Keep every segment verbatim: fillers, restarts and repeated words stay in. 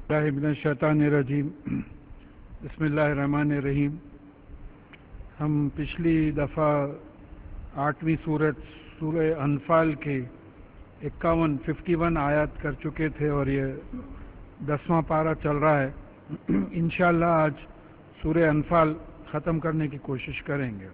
اللہ من الشیطان الرجیم بسم اللہ الرحمن الرحیم۔ ہم پچھلی دفعہ آٹھویں سورت سورہ انفال کے اکاون ففٹی ون آیات کر چکے تھے اور یہ دسواں پارہ چل رہا ہے۔ انشاءاللہ آج سورہ انفال ختم کرنے کی کوشش کریں گے۔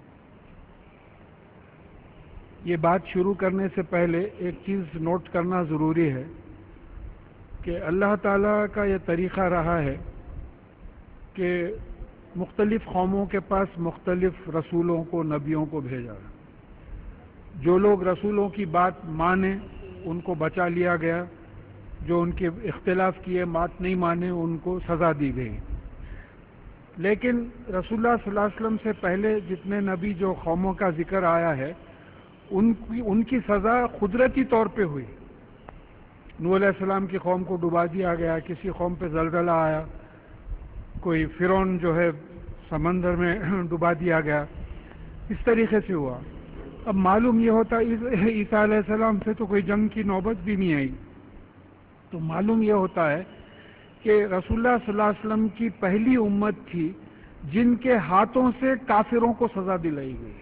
یہ بات شروع کرنے سے پہلے ایک چیز نوٹ کرنا ضروری ہے کہ اللہ تعالیٰ کا یہ طریقہ رہا ہے کہ مختلف قوموں کے پاس مختلف رسولوں کو نبیوں کو بھیجا ہے۔ جو لوگ رسولوں کی بات مانے ان کو بچا لیا گیا، جو ان کے اختلاف کیے بات نہیں مانے ان کو سزا دی گئی۔ لیکن رسول اللہ صلی اللہ علیہ وسلم سے پہلے جتنے نبی جو قوموں کا ذکر آیا ہے ان کی ان کی سزا قدرتی طور پہ ہوئی۔ نوح علیہ السلام کی قوم کو ڈبا دیا گیا، کسی قوم پہ زلزلہ آیا، کوئی فرعون جو ہے سمندر میں ڈبا دیا گیا، اس طریقے سے ہوا۔ اب معلوم یہ ہوتا عیسیٰ علیہ السلام سے تو کوئی جنگ کی نوبت بھی نہیں آئی، تو معلوم یہ ہوتا ہے کہ رسول اللہ صلی اللہ علیہ وسلم کی پہلی امت تھی جن کے ہاتھوں سے کافروں کو سزا دلائی گئی۔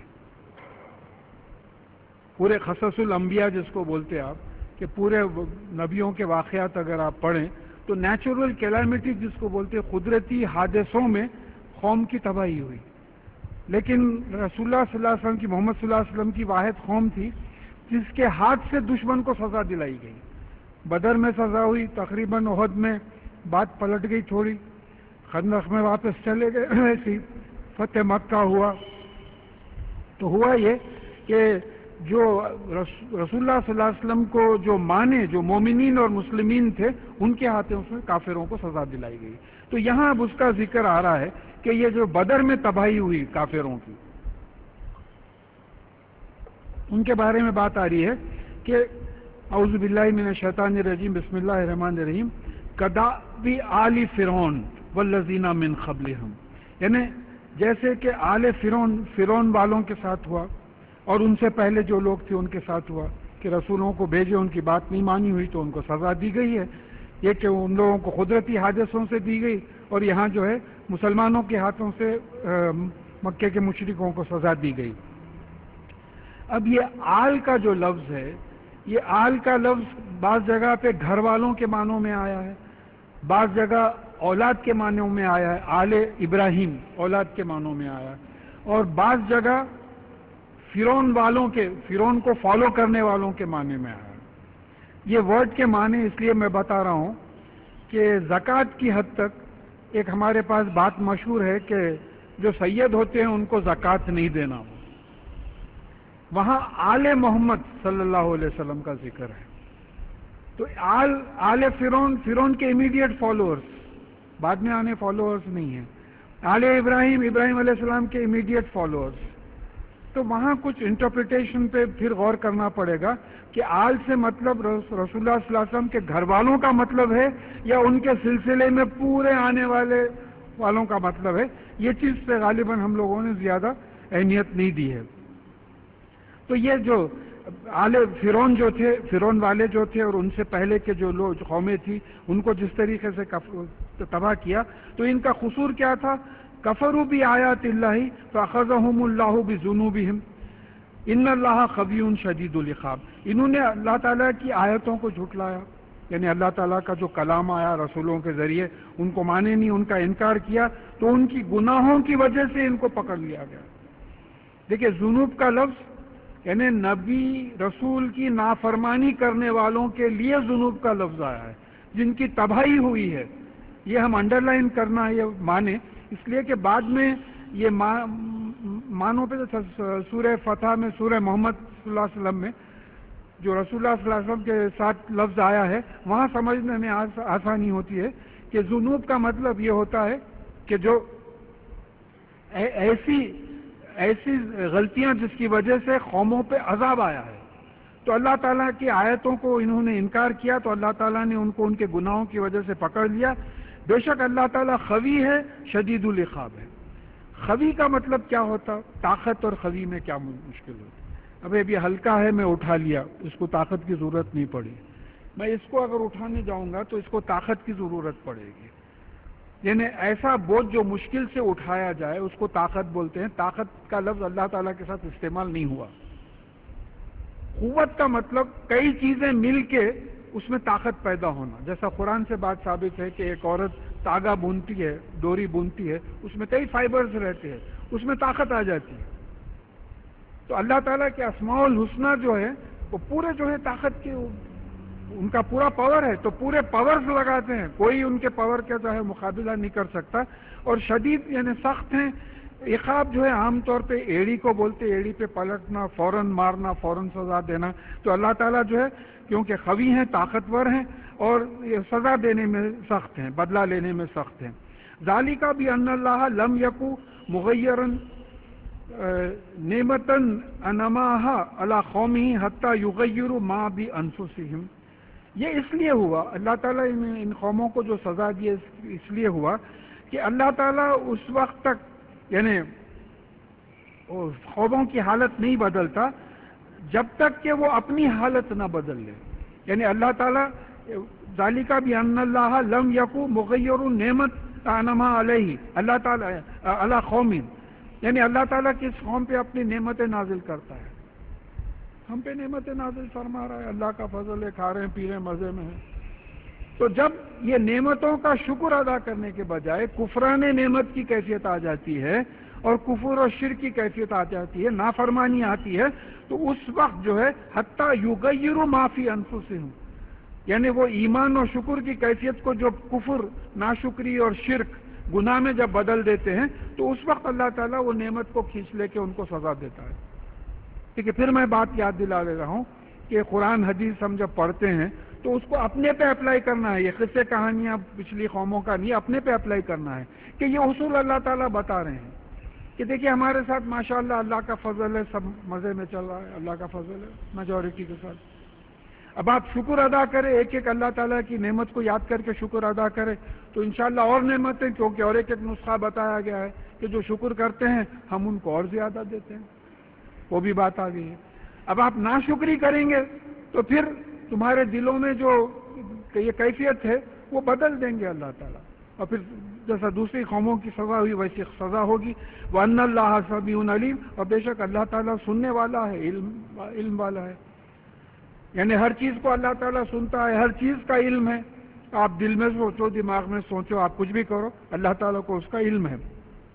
پورے قصص الانبیاء جس کو بولتے آپ کہ پورے نبیوں کے واقعات اگر آپ پڑھیں تو نیچرل کیلامٹی جس کو بولتے قدرتی حادثوں میں قوم کی تباہی ہوئی، لیکن رسول اللہ صلی اللہ علیہ وسلم کی محمد صلی اللہ علیہ وسلم کی واحد قوم تھی جس کے ہاتھ سے دشمن کو سزا دلائی گئی۔ بدر میں سزا ہوئی، تقریباً احد میں بات پلٹ گئی تھوڑی، خندق میں واپس چلے گئے، ایسی فتح مکہ ہوا۔ تو ہوا یہ کہ جو رسول اللہ صلی اللہ علیہ وسلم کو جو مانے، جو مومنین اور مسلمین تھے، ان کے ہاتھوں سے کافروں کو سزا دلائی گئی۔ تو یہاں اب اس کا ذکر آ رہا ہے کہ یہ جو بدر میں تباہی ہوئی کافروں کی، ان کے بارے میں بات آ رہی ہے کہ اعوذ باللہ من الشیطان الرجیم بسم اللہ الرحمن الرحیم کدأب آل فرعون والذین من قبلہم، یعنی جیسے کہ آل فرعون فرعون والوں کے ساتھ ہوا اور ان سے پہلے جو لوگ تھے ان کے ساتھ ہوا کہ رسولوں کو بھیجے، ان کی بات نہیں مانی ہوئی تو ان کو سزا دی گئی ہے۔ یہ کہ ان لوگوں کو قدرتی حادثوں سے دی گئی اور یہاں جو ہے مسلمانوں کے ہاتھوں سے مکے کے مشرکوں کو سزا دی گئی۔ اب یہ آل کا جو لفظ ہے، یہ آل کا لفظ بعض جگہ پہ گھر والوں کے معنوں میں آیا ہے، بعض جگہ اولاد کے معنوں میں آیا ہے، آل ابراہیم اولاد کے معنوں میں آیا ہے، اور بعض جگہ فرعون والوں کے فرعون کو فالو کرنے والوں کے معنی میں آیا۔ یہ ورڈ کے معنی اس لیے میں بتا رہا ہوں کہ زکوٰۃ کی حد تک ایک ہمارے پاس بات مشہور ہے کہ جو سید ہوتے ہیں ان کو زکوٰۃ نہیں دینا، وہاں آل محمد صلی اللہ علیہ وسلم کا ذکر ہے۔ تو آل آل فرعون فرعون کے امیڈیٹ فالوورز، بعد میں آنے فالوورز نہیں ہیں۔ آل ابراہیم ابراہیم علیہ السلام کے امیڈیٹ فالوورز۔ تو وہاں کچھ انٹرپریٹیشن پہ پھر غور کرنا پڑے گا کہ آل سے مطلب رسول اللہ صلی اللہ علیہ وسلم کے گھر والوں کا مطلب ہے یا ان کے سلسلے میں پورے آنے والے والوں کا مطلب ہے۔ یہ چیز پہ غالباً ہم لوگوں نے زیادہ اہمیت نہیں دی ہے۔ تو یہ جو آل فرعون جو تھے، فرعون والے جو تھے اور ان سے پہلے کے جو لوگ قومیں تھیں ان کو جس طریقے سے تباہ کیا، تو ان کا قصور کیا تھا؟ کفروا بآیات اللہ فاخذہم اللہ بذنوبہم ان اللہ قوی شدید العقاب۔ انہوں نے اللہ تعالیٰ کی آیتوں کو جھٹلایا، یعنی اللہ تعالیٰ کا جو کلام آیا رسولوں کے ذریعے ان کو مانے نہیں، ان کا انکار کیا، تو ان کی گناہوں کی وجہ سے ان کو پکڑ لیا گیا۔ دیکھیں ذنوب کا لفظ یعنی نبی رسول کی نافرمانی کرنے والوں کے لیے ذنوب کا لفظ آیا ہے، جن کی تباہی ہوئی ہے۔ یہ ہم انڈر لائن کرنا یہ مانے، اس لیے کہ بعد میں یہ مانو پہ سورہ فتح میں سورہ محمد صلی اللہ علیہ وسلم میں جو رسول اللہ صلی اللہ علیہ وسلم کے ساتھ لفظ آیا ہے وہاں سمجھنے میں آسانی ہوتی ہے کہ ذنوب کا مطلب یہ ہوتا ہے کہ جو ایسی ایسی غلطیاں جس کی وجہ سے قوموں پہ عذاب آیا ہے۔ تو اللہ تعالیٰ کی آیتوں کو انہوں نے انکار کیا تو اللہ تعالیٰ نے ان کو ان کے گناہوں کی وجہ سے پکڑ لیا۔ بے شک اللہ تعالیٰ قوی ہے، شدید العقاب ہے۔ قوی کا مطلب کیا ہوتا؟ طاقت اور قوی میں کیا مشکل ہوتی؟ اب یہ ہلکا ہے میں اٹھا لیا، اس کو طاقت کی ضرورت نہیں پڑی۔ میں اس کو اگر اٹھانے جاؤں گا تو اس کو طاقت کی ضرورت پڑے گی۔ یعنی ایسا بوجھ جو مشکل سے اٹھایا جائے اس کو طاقت بولتے ہیں. طاقت کا لفظ اللہ تعالیٰ کے ساتھ استعمال نہیں ہوا. قوت کا مطلب کئی چیزیں مل کے اس میں طاقت پیدا ہونا. جیسا قرآن سے بات ثابت ہے کہ ایک عورت تاگا بنتی ہے, ڈوری بنتی ہے, اس میں کئی فائبرز رہتے ہیں, اس میں طاقت آ جاتی ہے. تو اللہ تعالیٰ کے اسماء الحسنہ جو ہے وہ پورے جو ہے طاقت کے, ان کا پورا پاور ہے, تو پورے پاورز لگاتے ہیں, کوئی ان کے پاور کا جو ہے مقابلہ نہیں کر سکتا. اور شدید یعنی سخت ہیں. عقاب جو ہے عام طور پہ ایڑی کو بولتے, ایڑی پہ پلٹنا, فوراً مارنا, فوراً سزا دینا. تو اللہ تعالیٰ جو ہے کیونکہ قوی ہیں, طاقتور ہیں, اور یہ سزا دینے میں سخت ہیں, بدلہ لینے میں سخت ہیں. ذالک بان اللہ لم یکو مغیرا نعمتاً انعمها علی قومہ حتی یغیروا ما بانفسہم. یہ اس لیے ہوا, اللہ تعالیٰ ان قوموں کو جو سزا دی اس لیے ہوا کہ اللہ تعالیٰ اس وقت تک یعنی قوموں کی حالت نہیں بدلتا جب تک کہ وہ اپنی حالت نہ بدل لے. یعنی اللہ تعالیٰ ذالک بان اللہ لم یکو مغیر نعمت انعم علیہ اللہ تعالیٰ علی قوم, یعنی اللہ تعالیٰ کس قوم پہ اپنی نعمتیں نازل کرتا ہے. ہم پہ نعمتیں نازل فرما رہا ہے, اللہ کا فضل ہے, کھا رہے ہیں, پی رہے ہیں, مزے میں ہیں. تو جب یہ نعمتوں کا شکر ادا کرنے کے بجائے کفران نعمت کی کیفیت آ جاتی ہے اور کفر و شرک کی کیفیت آ جاتی ہے, نافرمانی آتی ہے, تو اس وقت جو ہے حتی یغیروا ما فی انفسہم, یعنی وہ ایمان اور شکر کی کیفیت کو جو کفر, ناشکری اور شرک, گناہ میں جب بدل دیتے ہیں تو اس وقت اللہ تعالیٰ وہ نعمت کو کھینچ لے کے ان کو سزا دیتا ہے. ٹھیک ہے, پھر میں بات یاد دلا دے رہا ہوں کہ قرآن حدیث ہم جب پڑھتے ہیں تو اس کو اپنے پہ اپلائی کرنا ہے. یہ قصے کہانیاں پچھلی قوموں کا نہیں, اپنے پہ اپلائی کرنا ہے کہ یہ اصول اللہ تعالیٰ بتا رہے ہیں کہ دیکھیے ہمارے ساتھ ماشاءاللہ اللہ کا فضل ہے, سب مزے میں چل رہا ہے, اللہ کا فضل ہے میجورٹی کے ساتھ. اب آپ شکر ادا کریں, ایک ایک اللہ تعالیٰ کی نعمت کو یاد کر کے شکر ادا کریں تو انشاءاللہ اور نعمتیں, کیونکہ اور ایک ایک نسخہ بتایا گیا ہے کہ جو شکر کرتے ہیں ہم ان کو اور زیادہ دیتے ہیں, وہ بھی بات آ گئی ہے. اب آپ ناشکری کریں گے تو پھر تمہارے دلوں میں جو یہ کیفیت ہے وہ بدل دیں گے اللہ تعالیٰ, اور پھر جیسا دوسری قوموں کی سزا ہوئی ویسی سزا ہوگی. وَأَنَّ اللَّهَ سَمِيعٌ عَلِيمٌ, اور بے شک اللہ تعالیٰ سننے والا ہے, علم علم والا ہے. یعنی ہر چیز کو اللہ تعالیٰ سنتا ہے, ہر چیز کا علم ہے. آپ دل میں سوچو, دماغ میں سوچو, آپ کچھ بھی کرو, اللہ تعالیٰ کو اس کا علم ہے.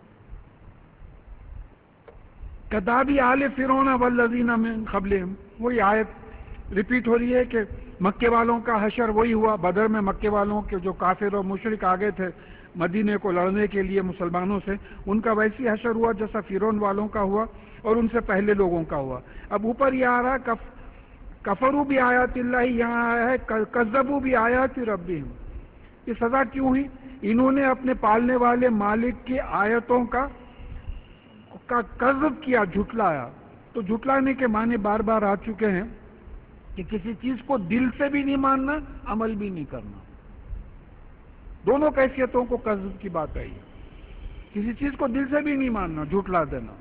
کداب آل فرعون والذین من قبلہم, وہی آیت ریپیٹ ہو رہی ہے کہ مکے والوں کا حشر وہی ہوا. بدر میں مکے والوں کے جو کافر اور مشرک آگے تھے مدینے کو لڑنے کے لیے مسلمانوں سے, ان کا ویسی حشر ہوا جیسا فرعون والوں کا ہوا اور ان سے پہلے لوگوں کا ہوا. اب اوپر یہ آ رہا کف کفروا بھی آیات اللہ, یہاں آیا ہے کذبوا بھی آیات ربہم. یہ سزا کیوں ہوئی؟ انہوں نے اپنے پالنے والے مالک کی آیتوں کا کا کذب کیا, جھٹلایا. تو جھٹلانے کے معنی بار بار آ چکے ہیں کہ کسی چیز کو دل سے بھی نہیں ماننا, عمل بھی نہیں کرنا. دونوں کیفیتوں کو کذب کی بات آئی ہے. کسی چیز کو دل سے بھی نہیں ماننا, جھٹلا دینا.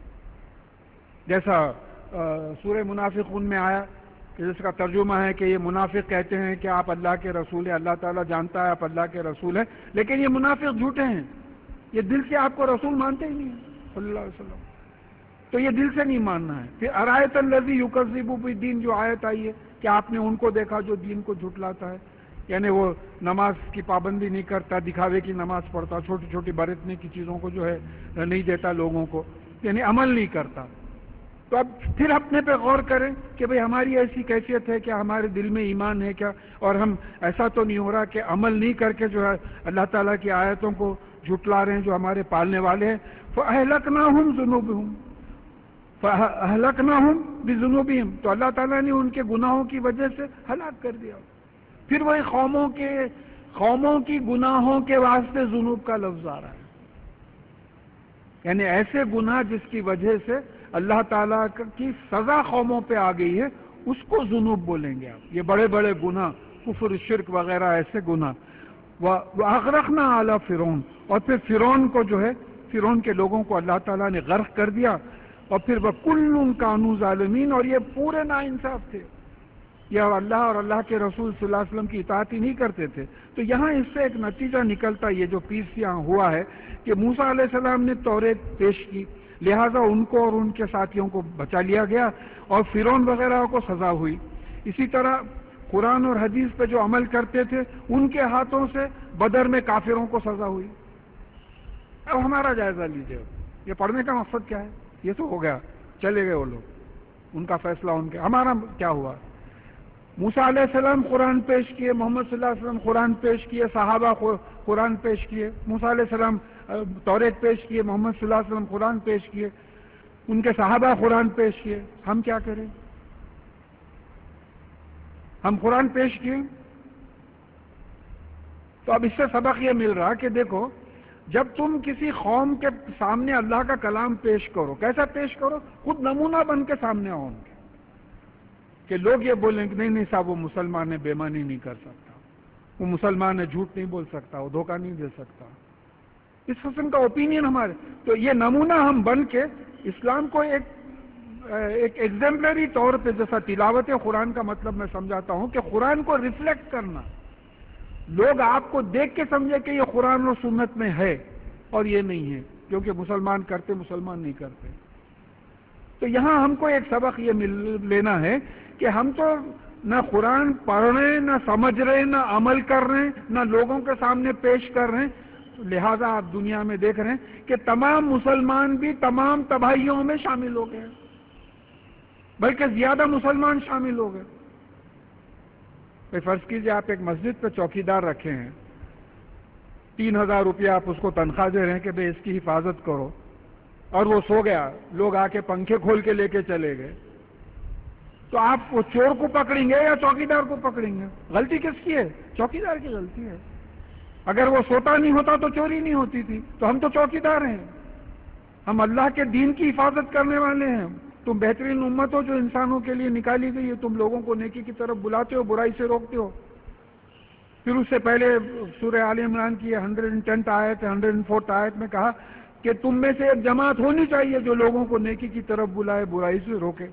جیسا سورہ منافقون میں آیا کہ جس کا ترجمہ ہے کہ یہ منافق کہتے ہیں کہ آپ اللہ کے رسول ہیں, اللہ تعالیٰ جانتا ہے آپ اللہ کے رسول ہیں, لیکن یہ منافق جھوٹے ہیں, یہ دل سے آپ کو رسول مانتے ہی نہیں ہیں صلی اللہ علیہ وسلم. تو یہ دل سے نہیں ماننا ہے. پھر ارایت الذی یکذب بالدین, جو آیت آئی ہے کہ آپ نے ان کو دیکھا جو دین کو جھٹلاتا ہے, یعنی وہ نماز کی پابندی نہیں کرتا, دکھاوے کی نماز پڑھتا, چھوٹی چھوٹی برتنے کی چیزوں کو جو ہے نہیں دیتا لوگوں کو, یعنی عمل نہیں کرتا. تو اب پھر اپنے پہ غور کریں کہ بھئی ہماری ایسی کیفیت ہے کیا, ہمارے دل میں ایمان ہے کیا, اور ہم ایسا تو نہیں ہو رہا کہ عمل نہیں کر کے جو ہے اللہ تعالیٰ کی آیتوں کو جھٹلا رہے ہیں جو ہمارے پالنے والے ہیں. فَأَهْلَكْنَاهُمْ ذُنُوبِهِمْ فَأَهْلَكْنَاهُمْ بِذُنُوبِهِمْ, تو اللہ تعالیٰ نے ان کے گناہوں کی وجہ سے ہلاک کر دیا. پھر وہی قوموں کے قوموں کی گناہوں کے واسطے ذنوب کا لفظ آ رہا ہے, یعنی ایسے گناہ جس کی وجہ سے اللہ تعالیٰ کی سزا قوموں پہ آ گئی ہے, اس کو ذنوب بولیں گے آپ. یہ بڑے بڑے گناہ, کفر, شرک وغیرہ ایسے گناہ. وَأَغْرَقْنَا عَلَى فِرْعَوْنَ, اور پھر فرعون کو جو ہے, فرعون کے لوگوں کو اللہ تعالیٰ نے غرق کر دیا. اور پھر وَكُلٌّ كَانُوا ظَالِمِينَ, اور یہ پورے ناانصاف تھے, یا اللہ اور اللہ کے رسول صلی اللہ علیہ وسلم کی اطاعت ہی نہیں کرتے تھے؟ تو یہاں اس سے ایک نتیجہ نکلتا، یہ جو پیس یہاں ہوا ہے کہ موسیٰ علیہ السلام نے توریت پیش کی، لہٰذا ان کو اور ان کے ساتھیوں کو بچا لیا گیا اور فرعون وغیرہ کو سزا ہوئی۔ اسی طرح قرآن اور حدیث پہ جو عمل کرتے تھے ان کے ہاتھوں سے بدر میں کافروں کو سزا ہوئی۔ اب ہمارا جائزہ لیجیے، یہ پڑھنے کا مقصد کیا ہے؟ یہ تو ہو گیا، چلے گئے وہ لوگ، ان کا فیصلہ ان کے، ہمارا کیا ہوا؟ موسیٰ علیہ السلام قرآن پیش کیے، محمد صلی اللہ علیہ وسلم قرآن پیش کیے، صحابہ قرآن پیش کیے، موسیٰ علیہ السلام توریت پیش کیے، محمد صلی اللہ علیہ وسلم قرآن پیش کیے، ان کے صحابہ قرآن پیش کیے، ہم کیا کریں؟ ہم قرآن پیش کیے تو اب اس سے سبق یہ مل رہا کہ دیکھو، جب تم کسی قوم کے سامنے اللہ کا کلام پیش کرو، کیسا پیش کرو؟ خود نمونہ بن کے سامنے آؤ ان کے، کہ لوگ یہ بولیں کہ نہیں نہیں صاحب وہ مسلمان ہے، بے ایمانی نہیں کر سکتا، وہ مسلمان ہے، جھوٹ نہیں بول سکتا، وہ دھوکہ نہیں دے سکتا، اس قسم کا اوپینین ہمارے، تو یہ نمونہ ہم بن کے اسلام کو ایک ایک ایگزمپلری طور پہ، جیسا تلاوت قرآن کا مطلب میں سمجھاتا ہوں کہ قرآن کو ریفلیکٹ کرنا، لوگ آپ کو دیکھ کے سمجھے کہ یہ قرآن اور سنت میں ہے اور یہ نہیں ہے، کیونکہ مسلمان کرتے مسلمان نہیں کرتے۔ تو یہاں ہم کو ایک سبق یہ مل لینا ہے کہ ہم تو نہ قرآن پڑھ رہے ہیں، نہ سمجھ رہے ہیں، نہ عمل کر رہے ہیں، نہ لوگوں کے سامنے پیش کر رہے ہیں، لہذا آپ دنیا میں دیکھ رہے ہیں کہ تمام مسلمان بھی تمام تباہیوں میں شامل ہو گئے، بلکہ زیادہ مسلمان شامل ہو گئے۔ فرض کیجئے آپ ایک مسجد پہ چوکیدار رکھے ہیں، تین ہزار روپیہ آپ اس کو تنخواہ دے رہے ہیں کہ بھئی اس کی حفاظت کرو، اور وہ سو گیا، لوگ آ کے پنکھے کھول کے لے کے چلے گئے، تو آپ وہ چور کو پکڑیں گے یا چوکیدار کو پکڑیں گے؟ غلطی کس کی ہے؟ چوکیدار کی غلطی ہے۔ اگر وہ سوتا نہیں ہوتا تو چوری نہیں ہوتی تھی، تو ہم تو چوکیدار ہیں، ہم اللہ کے دین کی حفاظت کرنے والے ہیں۔ تم بہترین امت ہو جو انسانوں کے لیے نکالی گئی ہے، تم لوگوں کو نیکی کی طرف بلاتے ہو، برائی سے روکتے ہو۔ پھر اس سے پہلے سورہ آل عمران کی ایک سو دس آیت ایک سو چار آیت میں کہا کہ تم میں سے ایک جماعت ہونی چاہیے جو لوگوں کو نیکی کی طرف بلائے، برائی سے روکے۔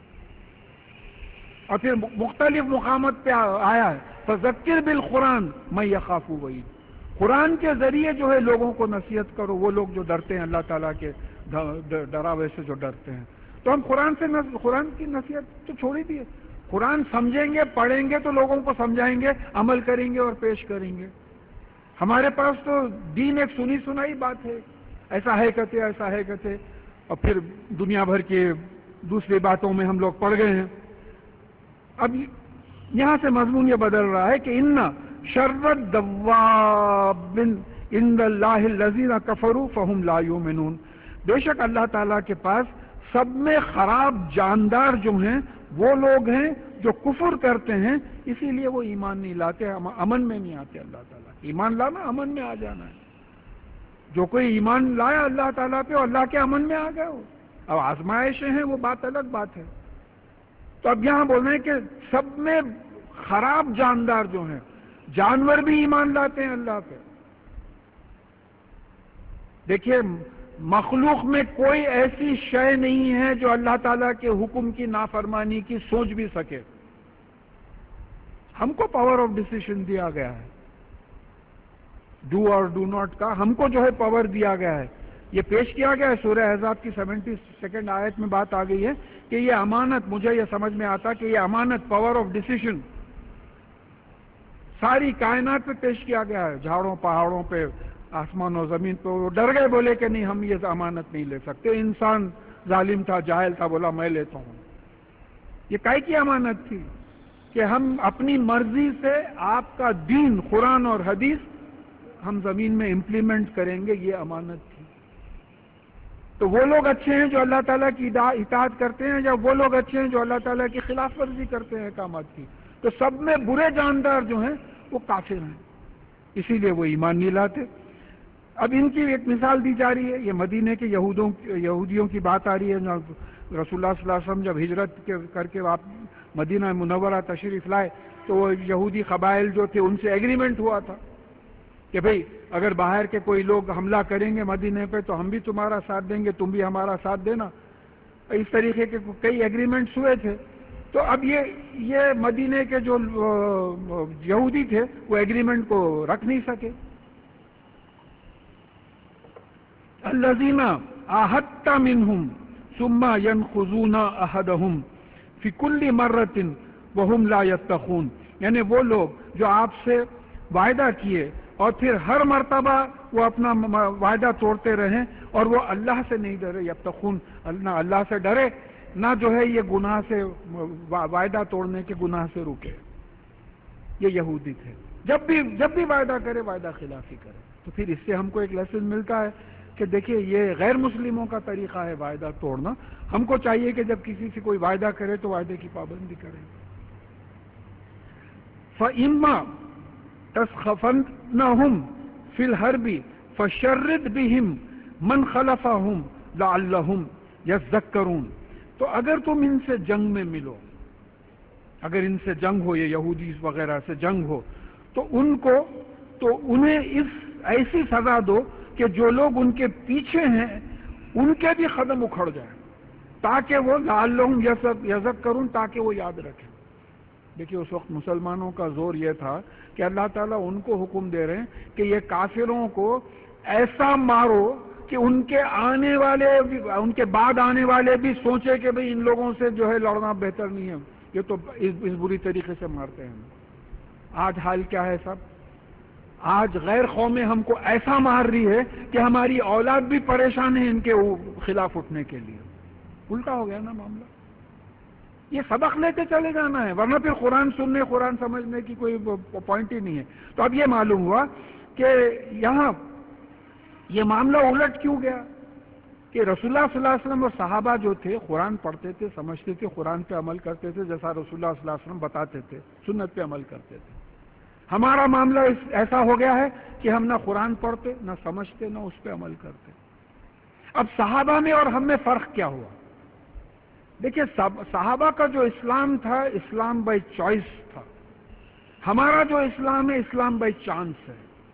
اور پھر مختلف مقامات پہ آیا ہے فذکر بالقرآن من یخاف وعید، قرآن کے ذریعے جو ہے لوگوں کو نصیحت کرو، وہ لوگ جو ڈرتے ہیں اللہ تعالیٰ کے ڈراوے سے، جو ڈرتے ہیں۔ تو ہم قرآن سے قرآن کی نصیحت تو چھوڑی دی ہے، قرآن سمجھیں گے، پڑھیں گے تو لوگوں کو سمجھائیں گے، عمل کریں گے اور پیش کریں گے۔ ہمارے پاس تو دین ایک سنی سنائی بات ہے، ایسا ہے کہتے ایسا ہے کہتے، اور پھر دنیا بھر کے دوسری باتوں میں ہم لوگ پڑ گئے ہیں۔ اب یہاں سے مضمون یہ بدل رہا ہے کہ ان شر الدواب عند اللہ الذین کفروا فہم لا یؤمنون، بے شک اللہ تعالیٰ کے پاس سب میں خراب جاندار جو ہیں وہ لوگ ہیں جو کفر کرتے ہیں، اسی لیے وہ ایمان نہیں لاتے، امن میں نہیں آتے اللہ تعالیٰ۔ ایمان لانا امن میں آ جانا ہے، جو کوئی ایمان لایا اللہ تعالیٰ پہ اور اللہ کے امن میں آ گئے ہو۔ اب آزمائشیں ہیں وہ بات الگ بات ہے۔ تو اب یہاں بول رہے ہیں کہ سب میں خراب جاندار جو ہیں، جانور بھی ایمان لاتے ہیں اللہ پہ۔ دیکھیے مخلوق میں کوئی ایسی شے نہیں ہے جو اللہ تعالیٰ کے حکم کی نافرمانی کی سوچ بھی سکے۔ ہم کو پاور آف ڈیسیشن دیا گیا ہے، ڈو اور ڈو ناٹ کا ہم کو جو ہے پاور دیا گیا ہے، یہ پیش کیا گیا ہے۔ سورہ احزاب کی سیونٹی سیکنڈ آیت میں بات آ گئی ہے کہ یہ امانت، مجھے یہ سمجھ میں آتا کہ یہ امانت، پاور آف ڈیسیشن ساری کائنات پہ پیش کیا گیا ہے، جھاڑوں پہاڑوں پہ، آسمان و زمین پہ۔ وہ ڈر گئے، بولے کہ نہیں ہم یہ امانت نہیں لے سکتے، انسان ظالم تھا، جاہل تھا، بولا میں لیتا ہوں۔ یہ کائے کی امانت تھی کہ ہم اپنی مرضی سے آپ کا دین، قرآن اور حدیث ہم زمین میں امپلیمنٹ کریں گے، یہ امانت تھی۔ تو وہ لوگ اچھے ہیں جو اللہ تعالیٰ کی اطاعت کرتے ہیں، یا وہ لوگ اچھے ہیں جو اللہ تعالیٰ کی خلاف ورزی کرتے ہیں احکامات کی؟ تو سب میں برے جاندار جو ہیں وہ کافر ہیں، اسی لیے وہ ایمان نہیں لاتے۔ اب ان کی ایک مثال دی جا رہی ہے، یہ مدینے کے یہودوں یہودیوں کی بات آ رہی ہے۔ رسول اللہ صلی اللہ علیہ وسلم جب ہجرت کر کے آپ مدینہ منورہ تشریف لائے تو وہ یہودی قبائل جو تھے ان سے ایگریمنٹ ہوا تھا کہ بھئی اگر باہر کے کوئی لوگ حملہ کریں گے مدینے پہ تو ہم بھی تمہارا ساتھ دیں گے، تم بھی ہمارا ساتھ دینا۔ اس طریقے کے کئی ایگریمنٹس ہوئے تھے۔ تو اب یہ یہ مدینے کے جو یہودی تھے وہ ایگریمنٹ کو رکھ نہیں سکے. الذین عاہدت منہم ثم ینقضون عہدہم فی کل مرۃ وہم لا یتقون، یعنی وہ لوگ جو آپ سے وعدہ کیے اور پھر ہر مرتبہ وہ اپنا وعدہ توڑتے رہیں اور وہ اللہ سے نہیں ڈرے. یتقون، نہ اللہ سے ڈرے نہ جو ہے یہ گناہ سے وعدہ توڑنے کے گناہ سے رکے. یہ یہودی تھے، جب بھی جب بھی وعدہ کرے وعدہ خلافی کرے. تو پھر اس سے ہم کو ایک لیسن ملتا ہے کہ دیکھیے یہ غیر مسلموں کا طریقہ ہے وعدہ توڑنا. ہم کو چاہیے کہ جب کسی سے کوئی وعدہ کرے تو وعدے کی پابندی کرے. فَإِمَّا تَسْخَفَنَّهُمْ فِي الْحَرْبِ فَشَرِّدْ بِهِمْ مَنْ خَلَفَهُمْ لَعَلَّهُمْ يَذَّكَّرُونَ. تو اگر تم ان سے جنگ میں ملو، اگر ان سے جنگ ہو، یہ یہودی وغیرہ سے جنگ ہو، تو ان کو تو انہیں اس ایسی سزا دو کہ جو لوگ ان کے پیچھے ہیں ان کے بھی قدم اکھڑ جائیں، تاکہ وہ لعلہم یذکرون، تاکہ وہ یاد رکھیں. دیکھیے اس وقت مسلمانوں کا زور یہ تھا کہ اللہ تعالیٰ ان کو حکم دے رہے ہیں کہ یہ کافروں کو ایسا مارو کہ ان کے آنے والے ان کے بعد آنے والے بھی سوچے کہ بھئی ان لوگوں سے جو ہے لڑنا بہتر نہیں ہے، یہ تو اس, اس بری طریقے سے مارتے ہیں. آج حال کیا ہے صاحب؟ آج غیر قومیں ہم کو ایسا مار رہی ہے کہ ہماری اولاد بھی پریشان ہے ان کے خلاف اٹھنے کے لیے. الٹا ہو گیا نا معاملہ. یہ سبق لے کے چلے جانا ہے، ورنہ پھر قرآن سننے قرآن سمجھنے کی کوئی پوائنٹ ہی نہیں ہے. تو اب یہ معلوم ہوا کہ یہاں یہ معاملہ الٹ کیوں گیا کہ رسول اللہ صلی اللہ علیہ وسلم اور صحابہ جو تھے قرآن پڑھتے تھے، سمجھتے تھے، قرآن پہ عمل کرتے تھے جیسا رسول اللہ صلی اللہ علیہ وسلم بتاتے تھے، سنت پہ عمل کرتے تھے. ہمارا معاملہ ایسا ہو گیا ہے کہ ہم نہ قرآن پڑھتے، نہ سمجھتے، نہ اس پہ عمل کرتے. اب صحابہ میں اور ہم میں فرق کیا ہوا؟ دیکھیے صحابہ کا جو اسلام تھا اسلام بائی چوائس تھا. ہمارا جو اسلام ہے اسلام بائی چانس ہے.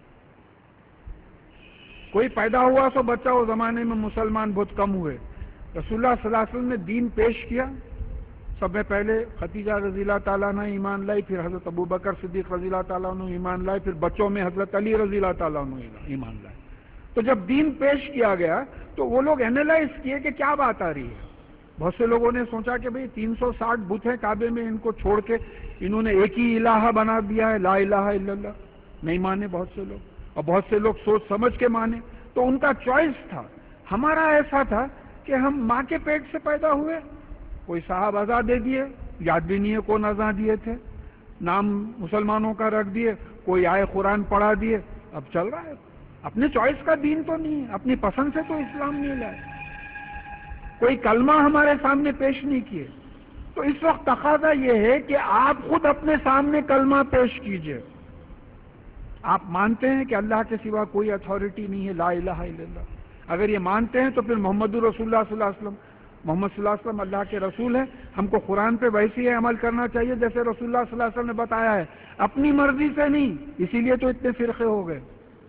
کوئی پیدا ہوا تو بچہ اس زمانے میں مسلمان بہت کم ہوئے. رسول اللہ صلی اللہ علیہ وسلم نے دین پیش کیا، سب میں پہلے خدیجہ رضی اللہ تعالیٰ نے ایمان لائی، پھر حضرت ابو بکر صدیق رضی اللہ تعالیٰ نے ایمان لائے، پھر بچوں میں حضرت علی رضی اللہ تعالیٰ نے ایمان لائے. تو جب دین پیش کیا گیا تو وہ لوگ اینالائز کیے کہ کیا بات آ رہی ہے. بہت سے لوگوں نے سوچا کہ بھئی تین سو ساٹھ بت ہیں کعبے میں، ان کو چھوڑ کے انہوں نے ایک ہی الہ بنا دیا ہے، لا الہ الا اللہ. نہیں مانے بہت سے لوگ، اور بہت سے لوگ سوچ سمجھ کے مانے. تو ان کا چوائس تھا. ہمارا ایسا تھا کہ ہم ماں کے پیٹ سے پیدا ہوئے، کوئی صاحب ازاں دے دیے، یاد بھی نہیں ہے کون ازاں دیے تھے، نام مسلمانوں کا رکھ دیے، کوئی آئے قرآن پڑھا دیے، اب چل رہا ہے. اپنے چوائس کا دین تو نہیں ہے، اپنی پسند سے تو اسلام نہیں لائے، کوئی کلمہ ہمارے سامنے پیش نہیں کیے. تو اس وقت تقاضا یہ ہے کہ آپ خود اپنے سامنے کلمہ پیش کیجئے. آپ مانتے ہیں کہ اللہ کے سوا کوئی اتھارٹی نہیں ہے، لا الہ الا اللہ. اگر یہ مانتے ہیں تو پھر محمد رسول اللہ صلی اللہ علیہ وسلم محمد صلی اللہ علیہ وسلم اللہ کے رسول ہیں. ہم کو قرآن پہ ویسے ہی عمل کرنا چاہیے جیسے رسول اللہ صلی اللہ علیہ وسلم نے بتایا ہے، اپنی مرضی سے نہیں. اسی لیے تو اتنے فرقے ہو گئے.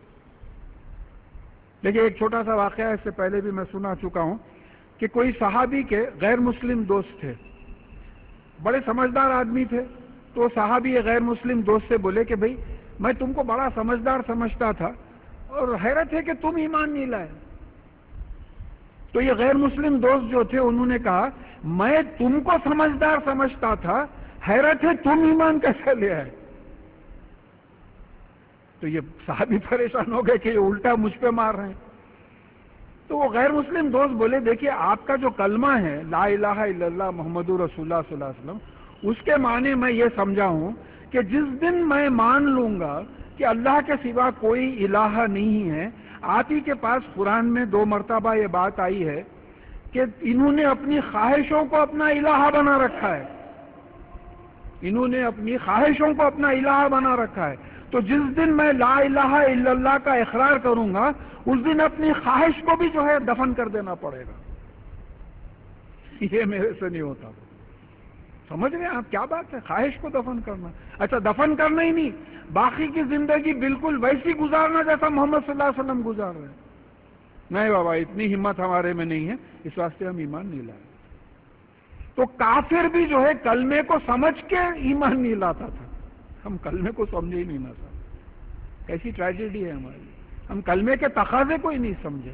دیکھیے ایک چھوٹا سا واقعہ اس سے پہلے بھی میں سنا چکا ہوں کہ کوئی صحابی کے غیر مسلم دوست تھے، بڑے سمجھدار آدمی تھے. تو صحابی غیر مسلم دوست سے بولے کہ بھئی میں تم کو بڑا سمجھدار سمجھتا تھا اور حیرت ہے کہ تم ایمان نہیں لائے. تو یہ غیر مسلم دوست جو تھے انہوں نے کہا میں تم کو سمجھدار سمجھتا تھا، حیرت ہے تم ایمان کیسے لے آئے. تو یہ صحابی پریشان ہو گئے کہ یہ الٹا مجھ پہ مار رہے ہیں. تو وہ غیر مسلم دوست بولے دیکھیے آپ کا جو کلمہ ہے لا الہ الا اللہ محمد رسول اللہ صلی اللہ علیہ وسلم، اس کے معنی میں یہ سمجھا ہوں کہ جس دن میں مان لوں گا کہ اللہ کے سوا کوئی الہ نہیں ہے. آپ ہی کے پاس قرآن میں دو مرتبہ یہ بات آئی ہے کہ انہوں نے اپنی خواہشوں کو اپنا الہ بنا رکھا ہے، انہوں نے اپنی خواہشوں کو اپنا الہ بنا رکھا ہے. تو جس دن میں لا الہ الا اللہ کا اقرار کروں گا اس دن اپنی خواہش کو بھی جو ہے دفن کر دینا پڑے گا. یہ میرے سے نہیں ہوتا. سمجھ رہے ہیں آپ کیا بات ہے؟ خواہش کو دفن کرنا. اچھا دفن کرنا ہی نہیں، باقی کی زندگی بالکل ویسی گزارنا جیسا محمد صلی اللہ علیہ وسلم گزار رہے ہیں. نہیں بابا اتنی ہمت ہمارے میں نہیں ہے، اس واسطے ہم ایمان نہیں لائے. تو کافر بھی جو ہے کلمے کو سمجھ کے ایمان نہیں لاتا تھا. ہم کلمے کو سمجھے ہی نہیں نا سر. ایسی ٹریجڈی ہے ہماری, ہم کلمے کے تقاضے کو ہی نہیں سمجھے.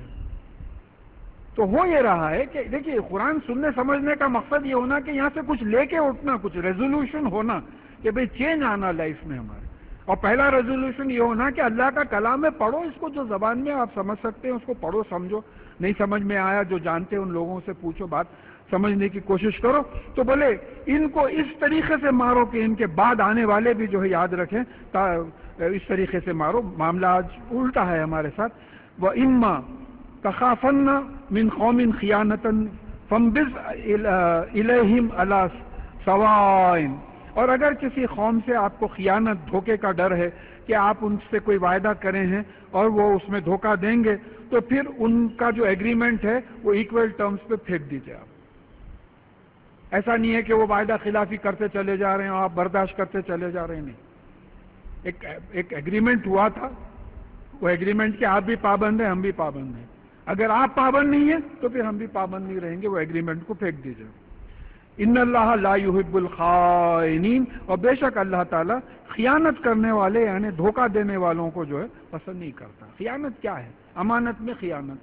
تو ہو یہ رہا ہے کہ دیکھیے قرآن سننے سمجھنے کا مقصد یہ ہونا کہ یہاں سے کچھ لے کے اٹھنا, کچھ ریزولوشن ہونا کہ بھئی چینج آنا لائف میں ہمارے. اور پہلا ریزولوشن یہ ہونا کہ اللہ کا کلام ہے پڑھو, اس کو جو زبان میں آپ سمجھ سکتے ہیں اس کو پڑھو سمجھو. نہیں سمجھ میں آیا جو جانتے ہیں ان لوگوں سے پوچھو, بات سمجھنے کی کوشش کرو. تو بولے ان کو اس طریقے سے مارو کہ ان کے بعد آنے والے بھی جو ہے یاد رکھیں, اس طریقے سے مارو. معاملہ آج الٹا ہے ہمارے ساتھ. وَإِمَّا تَخَافَنَّ مِنْ قَوْمٍ خِيَانَةً فَانبِذْ إِلَيْهِمْ عَلَى سَوَاءٍ. اور اگر کسی قوم سے آپ کو خیانت, دھوکے کا ڈر ہے کہ آپ ان سے کوئی وعدہ کرے ہیں اور وہ اس میں دھوکہ دیں گے, تو پھر ان کا جو ایگریمنٹ ہے وہ ایکول ٹرمز پہ پھینک دیجیے آپ. ایسا نہیں ہے کہ وہ وعدہ خلافی کرتے چلے جا رہے ہیں اور آپ برداشت کرتے چلے جا رہے ہیں. نہیں, ایک ایک ایگریمنٹ ہوا تھا, وہ ایگریمنٹ کے آپ بھی پابند ہیں, ہم بھی پابند ہیں. اگر آپ پابند نہیں ہیں تو پھر ہم بھی پابند نہیں رہیں گے. وہ ایگریمنٹ کو پھینک دیجیے. ان اللہ لا يحب الخائنین. اور بے شک اللہ تعالیٰ خیانت کرنے والے یعنی دھوکہ دینے والوں کو جو ہے پسند نہیں کرتا. خیانت کیا ہے؟ امانت میں خیانت.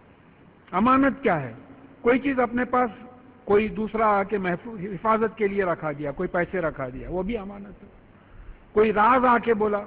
امانت کیا ہے؟ کوئی چیز اپنے پاس کوئی دوسرا آ کے محفوظ حفاظت کے لیے رکھا دیا, کوئی پیسے رکھا دیا, وہ بھی امانت ہے. کوئی راز آ کے بولا,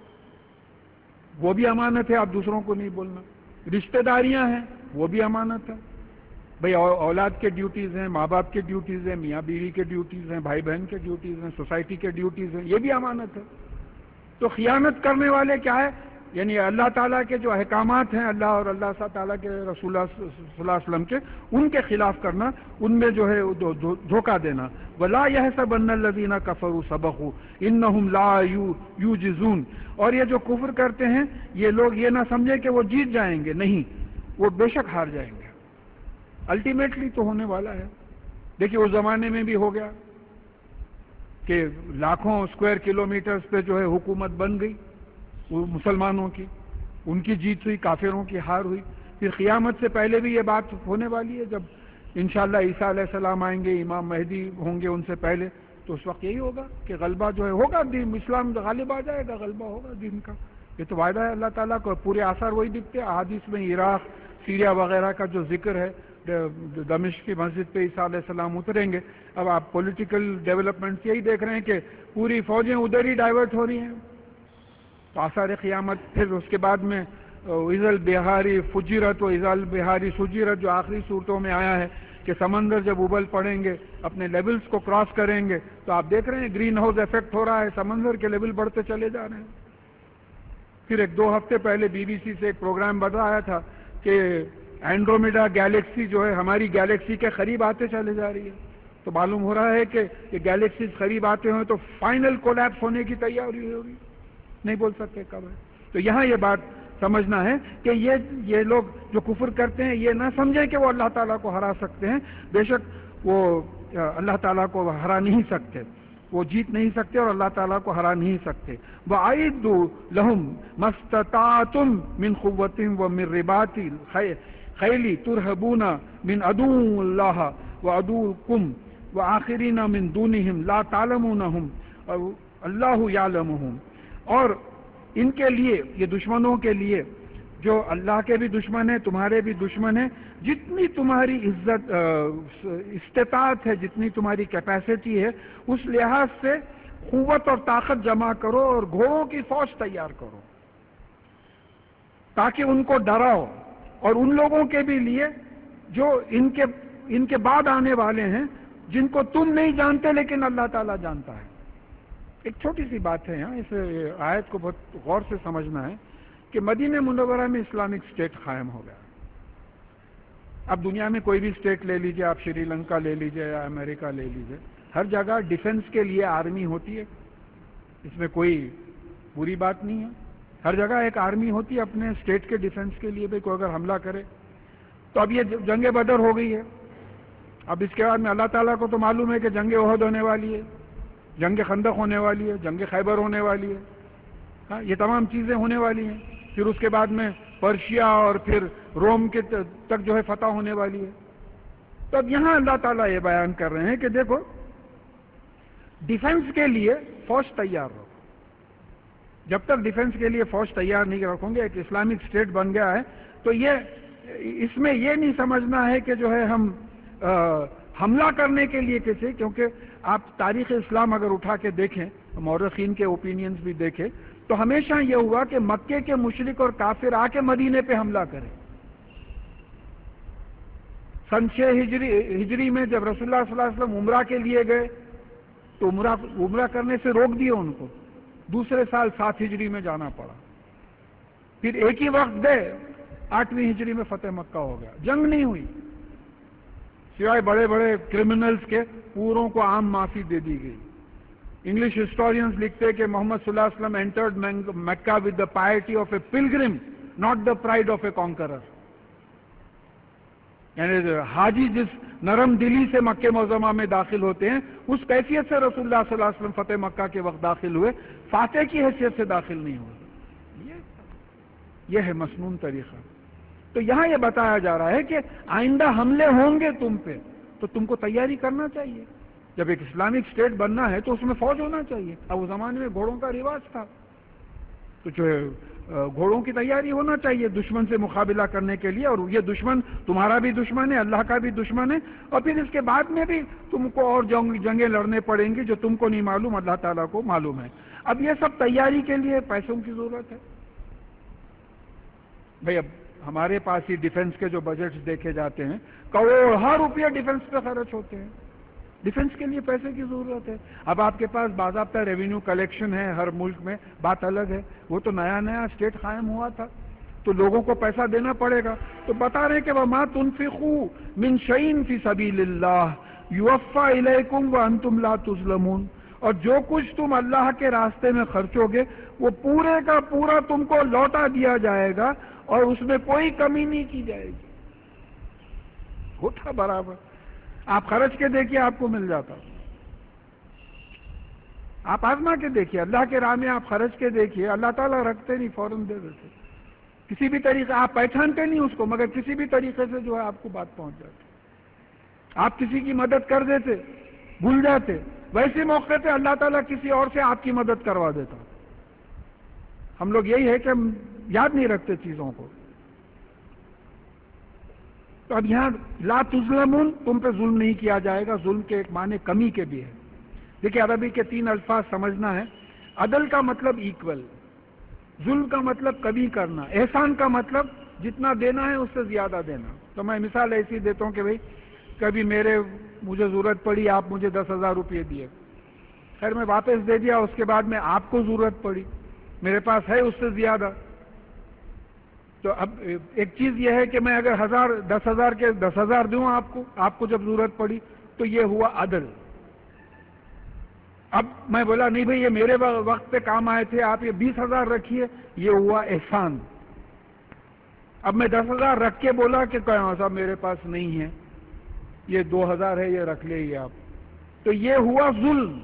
وہ بھی امانت ہے, آپ دوسروں کو نہیں بولنا. رشتہ داریاں ہیں, وہ بھی امانت ہے. بھئی اولاد کے ڈیوٹیز ہیں, ماں باپ کے ڈیوٹیز ہیں, میاں بیوی کے ڈیوٹیز ہیں, بھائی بہن کے ڈیوٹیز ہیں, سوسائٹی کے ڈیوٹیز ہیں, یہ بھی امانت ہے. تو خیانت کرنے والے کیا ہے؟ یعنی اللہ تعالیٰ کے جو احکامات ہیں, اللہ اور اللہ تعالیٰ کے رسول اللہ صلی اللہ علیہ وسلم کے, ان کے خلاف کرنا, ان میں جو ہے دھوکہ دینا. وَلَا يَحْسَبَنَّ الَّذِينَ كَفَرُوا سَبَقُوا إِنَّهُمْ لَا يُعْجِزُونَ. اور یہ جو کفر کرتے ہیں یہ لوگ یہ نہ سمجھیں کہ وہ جیت جائیں گے. نہیں, وہ بے شک ہار جائیں گے. الٹیمیٹلی تو ہونے والا ہے. دیکھیے اس زمانے میں بھی ہو گیا کہ لاکھوں اسکوائر کلومیٹرز پہ جو ہے حکومت بن گئی وہ مسلمانوں کی, ان کی جیت ہوئی, کافروں کی ہار ہوئی. پھر قیامت سے پہلے بھی یہ بات ہونے والی ہے, جب انشاءاللہ عیسیٰ علیہ السلام آئیں گے, امام مہدی ہوں گے ان سے پہلے, تو اس وقت یہی ہوگا کہ غلبہ جو ہے ہوگا, دین اسلام غالب آ جائے گا, غلبہ ہوگا دین کا. یہ تو وعدہ ہے اللہ تعالیٰ کو. پورے آثار وہی دکھتے ہیں احادیث میں. عراق, سیریا وغیرہ کا جو ذکر ہے, دمشق کی مسجد پہ عیسیٰ علیہ السلام اتریں گے. اب آپ پولیٹیکل ڈیولپمنٹ یہی دیکھ رہے ہیں کہ پوری فوجیں ادھر ہی ڈائیورٹ ہو رہی ہیں. تو آثار قیامت. پھر اس کے بعد میں اذل بہاری فجرت و اذل بہاری سجرت, جو آخری صورتوں میں آیا ہے کہ سمندر جب ابل پڑیں گے, اپنے لیولز کو کراس کریں گے, تو آپ دیکھ رہے ہیں گرین ہاؤس ایفیکٹ ہو رہا ہے, سمندر کے لیول بڑھتے چلے جا رہے ہیں. پھر ایک دو ہفتے پہلے بی بی سی سے ایک پروگرام بتایا تھا کہ اینڈرومیڈا گیلیکسی جو ہے ہماری گیلیکسی کے قریب آتے چلے جا رہی ہے. تو معلوم ہو رہا ہے کہ یہ گیلیکسیز قریب آتے ہیں تو فائنل کولیپس ہونے کی تیاری ہو رہی. نہیں بول سکتے کب ہے. تو یہاں یہ بات سمجھنا ہے کہ یہ یہ لوگ جو کفر کرتے ہیں یہ نہ سمجھیں کہ وہ اللہ تعالیٰ کو ہرا سکتے ہیں. بے شک وہ اللہ تعالیٰ کو ہرا نہیں سکتے, وہ جیت نہیں سکتے اور اللہ تعالیٰ کو ہرا نہیں سکتے. وَأَعِدُّوا لَهُم مَا اسْتَطَعْتُم مِّن قُوَّةٍ وَمِن رِّبَاطِ الْخَيْلِ تُرْهِبُونَ مِنْ عَدُوِّ اللَّهِ وَعَدُوِّكُمْ وَآخَرِينَ مِن دُونِهِمْ لَا تَعْلَمُونَهُمْ اللَّهُ يَعْلَمُهُمْ. اور ان کے لیے, یہ دشمنوں کے لیے جو اللہ کے بھی دشمن ہیں, تمہارے بھی دشمن ہیں, جتنی تمہاری عزت استطاعت ہے, جتنی تمہاری کیپیسٹی ہے, اس لحاظ سے قوت اور طاقت جمع کرو اور گھوڑوں کی فوج تیار کرو تاکہ ان کو ڈراؤ. اور ان لوگوں کے بھی لیے جو ان کے ان کے بعد آنے والے ہیں, جن کو تم نہیں جانتے لیکن اللہ تعالیٰ جانتا ہے. ایک چھوٹی سی بات ہے یہاں, اس آیت کو بہت غور سے سمجھنا ہے کہ مدینہ منورہ میں اسلامک اسٹیٹ قائم ہو گیا. اب دنیا میں کوئی بھی اسٹیٹ لے لیجئے, آپ شری لنکا لے لیجئے یا امریکہ لے لیجئے, ہر جگہ ڈیفنس کے لیے آرمی ہوتی ہے, اس میں کوئی بری بات نہیں ہے. ہر جگہ ایک آرمی ہوتی ہے اپنے اسٹیٹ کے ڈیفنس کے لیے, بھئی کوئی اگر حملہ کرے. تو اب یہ جنگ بدر ہو گئی ہے, اب اس کے بعد میں اللہ تعالیٰ کو تو معلوم ہے کہ جنگ احد ہونے والی ہے, جنگ خندق ہونے والی ہے, جنگ خیبر ہونے والی ہے, ہاں یہ تمام چیزیں ہونے والی ہیں. پھر اس کے بعد میں پرشیا اور پھر روم کے تک جو ہے فتح ہونے والی ہے. تو اب یہاں اللہ تعالیٰ یہ بیان کر رہے ہیں کہ دیکھو ڈیفنس کے لیے فوج تیار رکھو. جب تک ڈیفنس کے لیے فوج تیار نہیں رکھوں گے، ایک اسلامک اسٹیٹ بن گیا ہے، تو یہ اس میں یہ نہیں سمجھنا ہے کہ جو ہے ہم حملہ کرنے کے لیے کسی، کیونکہ آپ تاریخ اسلام اگر اٹھا کے دیکھیں، مورخین کے اوپینینز بھی دیکھیں، تو ہمیشہ یہ ہوا کہ مکے کے مشرک اور کافر آ کے مدینے پہ حملہ کریں. سن چھ ہجری ہجری میں جب رسول اللہ صلی اللہ علیہ وسلم عمرہ کے لیے گئے تو عمرہ عمرہ کرنے سے روک دیے ان کو. دوسرے سال سات ہجری میں جانا پڑا. پھر ایک ہی وقت گئے، آٹھویں ہجری میں فتح مکہ ہو گیا. جنگ نہیں ہوئی، سوائے بڑے بڑے کرمنلز کے پوروں کو عام معافی دے دی گئی. انگلش ہسٹورینز لکھتے کہ محمد صلی اللہ علیہ وسلم entered Mecca with the piety of a pilgrim not the pride of a conqueror. یعنی حاجی جس نرم دلی سے مکہ معظمہ میں داخل ہوتے ہیں، اس کیفیت سے رسول اللہ صلی اللہ علیہ وسلم فتح مکہ کے وقت داخل ہوئے، فاتح کی حیثیت سے داخل نہیں ہوئے. یہ ہے مسنون طریقہ. تو یہاں یہ بتایا جا رہا ہے کہ آئندہ حملے ہوں گے تم پہ، تو تم کو تیاری کرنا چاہیے. جب ایک اسلامک اسٹیٹ بننا ہے تو اس میں فوج ہونا چاہیے. اب اس زمانے میں گھوڑوں کا رواج تھا، تو جو ہے گھوڑوں کی تیاری ہونا چاہیے دشمن سے مقابلہ کرنے کے لیے. اور یہ دشمن تمہارا بھی دشمن ہے، اللہ کا بھی دشمن ہے، اور پھر اس کے بعد میں بھی تم کو اور جنگ جنگیں لڑنے پڑیں گی جو تم کو نہیں معلوم، اللہ تعالیٰ کو معلوم ہے. اب یہ سب تیاری کے لیے پیسوں کی ضرورت ہے. بھئی اب ہمارے پاس ہی ڈیفنس کے جو بجٹس دیکھے جاتے ہیں، کروڑ ہر روپیہ ڈیفنس پہ خرچ ہوتے ہیں. ڈیفنس کے لیے پیسے کی ضرورت ہے. اب آپ کے پاس باضابطہ ریونیو کلیکشن ہے ہر ملک میں، بات الگ ہے. وہ تو نیا نیا اسٹیٹ قائم ہوا تھا تو لوگوں کو پیسہ دینا پڑے گا. تو بتا رہے کہ وَمَا تُنْفِقُوا مِنْ شَيْءٍ فِي سَبِيلِ اللَّهِ يُوَفَّى إِلَيْكُمْ وَأَنْتُمْ لَا تُظْلَمُونَ. اور جو کچھ تم اللہ کے راستے میں خرچو گے وہ پورے کا پورا تم کو لوٹا دیا جائے گا اور اس میں کوئی کمی نہیں کی جائے گی. ہوتا برابر. آپ خرچ کے دیکھیے آپ کو مل جاتا. آپ آزما کے دیکھیے، اللہ کے راہ میں آپ خرچ کے دیکھیے، اللہ تعالیٰ رکھتے نہیں، فوراً دے دیتے. کسی بھی طریقے آپ پہچانتے نہیں اس کو، مگر کسی بھی طریقے سے جو ہے آپ کو بات پہنچ جاتی. آپ کسی کی مدد کر دیتے، بھول جاتے، ویسے موقع پہ اللہ تعالیٰ کسی اور سے آپ کی مدد کروا دیتا. ہم لوگ یہی ہے کہ ہم یاد نہیں رکھتے چیزوں کو. تو اب یہاں لا تظلمون، تم پہ ظلم نہیں کیا جائے گا. ظلم کے ایک معنی کمی کے بھی ہے. دیکھیے عربی کے تین الفاظ سمجھنا ہے. عدل کا مطلب ایکول، ظلم کا مطلب کمی کرنا، احسان کا مطلب جتنا دینا ہے اس سے زیادہ دینا. تو میں مثال ایسی دیتا ہوں کہ بھئی کبھی میرے مجھے ضرورت پڑی، آپ مجھے دس ہزار روپئے دیے، خیر میں واپس دے دیا. اس کے بعد میں آپ کو ضرورت پڑی، میرے پاس ہے اس سے زیادہ. تو اب ایک چیز یہ ہے کہ میں اگر ہزار دس ہزار کے دس ہزار دوں آپ کو، آپ کو جب ضرورت پڑی، تو یہ ہوا عدل. اب میں بولا نہیں بھئی یہ میرے وقت پہ کام آئے تھے، آپ یہ بیس ہزار رکھیے، یہ ہوا احسان. اب میں دس ہزار رکھ کے بولا کہ صاحب میرے پاس نہیں ہے، یہ دو ہزار ہے، یہ رکھ لے آپ، تو یہ ہوا ظلم،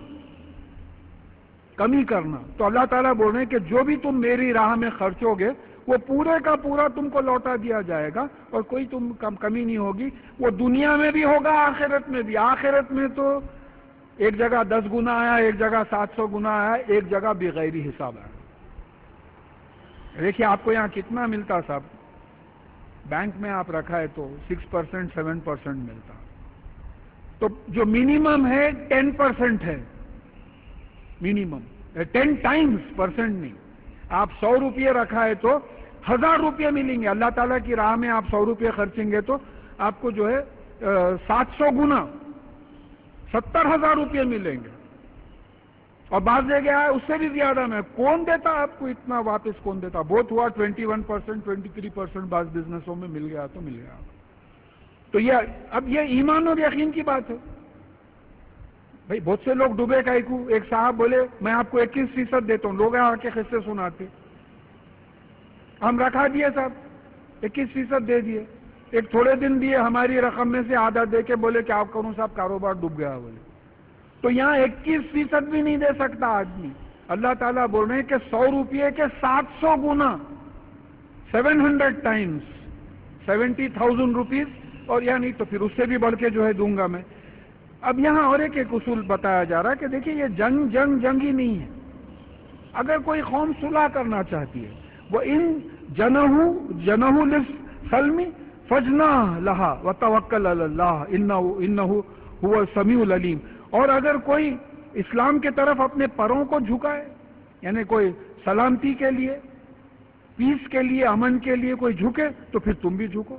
کمی کرنا. تو اللہ تعالیٰ بول رہے ہیں کہ جو بھی تم میری راہ میں خرچو گے وہ پورے کا پورا تم کو لوٹا دیا جائے گا اور کوئی تم کم کمی نہیں ہوگی. وہ دنیا میں بھی ہوگا، آخرت میں بھی. آخرت میں تو ایک جگہ دس گنا آیا، ایک جگہ سات سو گنا آیا، ایک جگہ بغیر حساب آیا. دیکھیے آپ کو یہاں کتنا ملتا صاحب، بینک میں آپ رکھا ہے تو سکس پرسینٹ سیون پرسینٹ ملتا. تو جو منیمم ہے ٹین پرسینٹ ہے، منیمم ٹین ٹائمز پرسینٹ نہیں. آپ سو روپئے رکھا ہے تو ہزار روپئے ملیں گے. اللہ تعالیٰ کی راہ میں آپ سو روپئے خرچیں گے تو آپ کو جو ہے سات سو گنا ستر ہزار روپئے ملیں گے. اور بعض جگہ ہے اس سے بھی زیادہ میں. کون دیتا آپ کو اتنا واپس؟ کون دیتا؟ بہت ہوا twenty one percent twenty three percent بعض بزنسوں میں مل گیا تو مل گیا. تو یہ اب یہ ایمان اور یقین کی بات ہے. بھائی بہت سے لوگ ڈوبے کا ایک ایک صاحب بولے میں آپ کو اکیس فیصد دیتا ہوں، لوگ آ کے قصے سناتے. ہم رکھا دیے صاحب، اکیس فیصد دے دیے. ایک تھوڑے دن دیے، ہماری رقم میں سے آدھا دے کے بولے کہ آپ کروں صاحب کاروبار ڈوب گیا بولے. تو یہاں اکیس فیصد بھی نہیں دے سکتا آدمی. اللہ تعالیٰ بول رہے ہیں کہ سو روپئے کے سات سو گنا، seven hundred times, seventy thousand rupees اور یا نہیں تو پھر اس سے بھی بڑھ کے جو ہے دوں گا میں. اب یہاں اور ایک ایک اصول بتایا جا رہا ہے کہ دیکھیے یہ جنگ جنگ جنگ ہی نہیں ہے. اگر کوئی قوم صلح کرنا چاہتی ہے وہ ان جنہو جنہو للسلم فجنا لہا وتوکل علی اللہ انہ انہ هو السمیع العلیم. اور اگر کوئی اسلام کے طرف اپنے پروں کو جھکائے, یعنی کوئی سلامتی کے لیے, پیس کے لیے, امن کے لیے کوئی جھکے تو پھر تم بھی جھکو.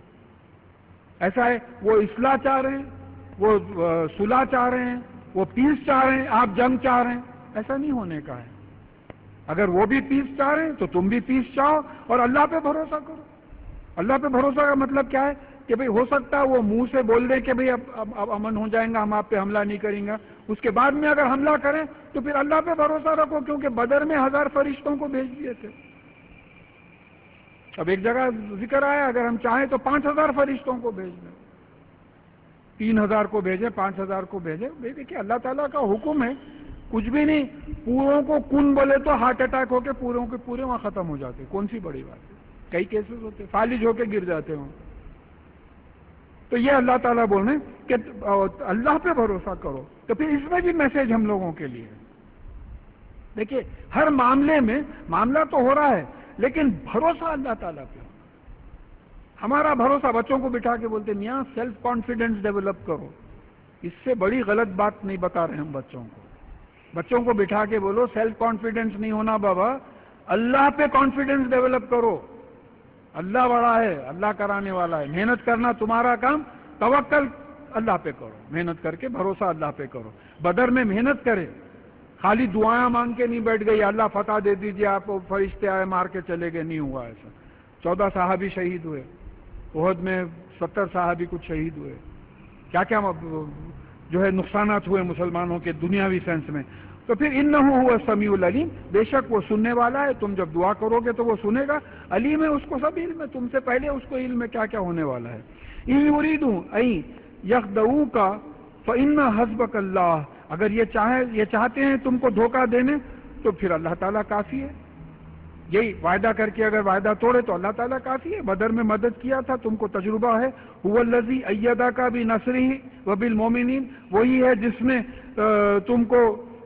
ایسا ہے وہ اصلاح چاہ رہے ہیں, وہ صلح چاہ رہے ہیں, وہ پیس چاہ رہے ہیں, آپ جنگ چاہ رہے ہیں, ایسا نہیں ہونے کا ہے. اگر وہ بھی پیس چاہ رہے ہیں تو تم بھی پیس چاہو اور اللہ پہ بھروسہ کرو. اللہ پہ بھروسہ کا مطلب کیا ہے کہ بھئی ہو سکتا ہے وہ منہ سے بول دیں کہ بھئی اب اب, اب امن ہو جائیں گا, ہم آپ پہ حملہ نہیں کریں گا, اس کے بعد میں اگر حملہ کریں تو پھر اللہ پہ بھروسہ رکھو, کیونکہ بدر میں ہزار فرشتوں کو بھیج دیے تھے. اب ایک جگہ ذکر آیا اگر ہم چاہیں تو پانچ ہزار فرشتوں کو بھیج دیں, تین ہزار کو بھیجیں, پانچ ہزار کو بھیجیں. دیکھیے اللہ تعالیٰ کا حکم ہے, کچھ بھی نہیں. پوروں کو کن بولے تو ہارٹ اٹیک ہو کے پوروں کے پورے وہاں ختم ہو جاتے, کون سی بڑی بات ہے. کئی کیسز ہوتے فالج ہو کے گر جاتے ہوں. تو یہ اللہ تعالیٰ بول رہے ہیں کہ اللہ پہ بھروسہ کرو. تو پھر اس میں بھی میسج ہم لوگوں کے لیے. دیکھیے ہر معاملے میں معاملہ تو ہو رہا ہے لیکن بھروسہ اللہ تعالیٰ پہ. ہمارا بھروسہ بچوں کو بٹھا کے بولتے میاں سیلف کانفیڈنس ڈیولپ کرو. اس سے بڑی غلط بات نہیں بتا رہے ہم بچوں کو. بچوں کو بٹھا کے بولو سیلف کانفیڈنس نہیں ہونا بابا, اللہ پہ کانفیڈنس ڈیولپ کرو. اللہ بڑا ہے, اللہ کرانے والا ہے. محنت کرنا تمہارا کام, توکل اللہ پہ کرو, محنت کر کے بھروسہ اللہ پہ کرو. بدر میں محنت کرے, خالی دعائیں مانگ کے نہیں بیٹھ گئی اللہ فتح دے دیجیے آپ کو, فرشتے آئے مار کے چلے گئے, نہیں ہوا ایسا. چودہ صحابی شہید ہوئے, احد میں ستر صحابی کچھ شہید ہوئے, کیا کیا جو ہے نقصانات ہوئے مسلمانوں کے دنیاوی سینس میں. تو پھر انہ هو السمیع العلیم, بے شک وہ سننے والا ہے. تم جب دعا کرو گے تو وہ سنے گا. علیم ہے, اس کو سب علم ہے, تم سے پہلے اس کو علم ہے کیا کیا ہونے والا ہے. ان یریدوا ان یخدعوک فان حسبک اللہ, اگر یہ چاہے یہ چاہتے ہیں تم کو دھوکہ دینے تو پھر اللہ تعالیٰ کافی ہے. یہی وعدہ کر کے اگر وعدہ توڑے تو اللہ تعالیٰ کافی ہے. بدر میں مدد کیا تھا, تم کو تجربہ ہے. هو الذی ایدک بنصرہ وبالمؤمنین, وہی ہے جس نے تم کو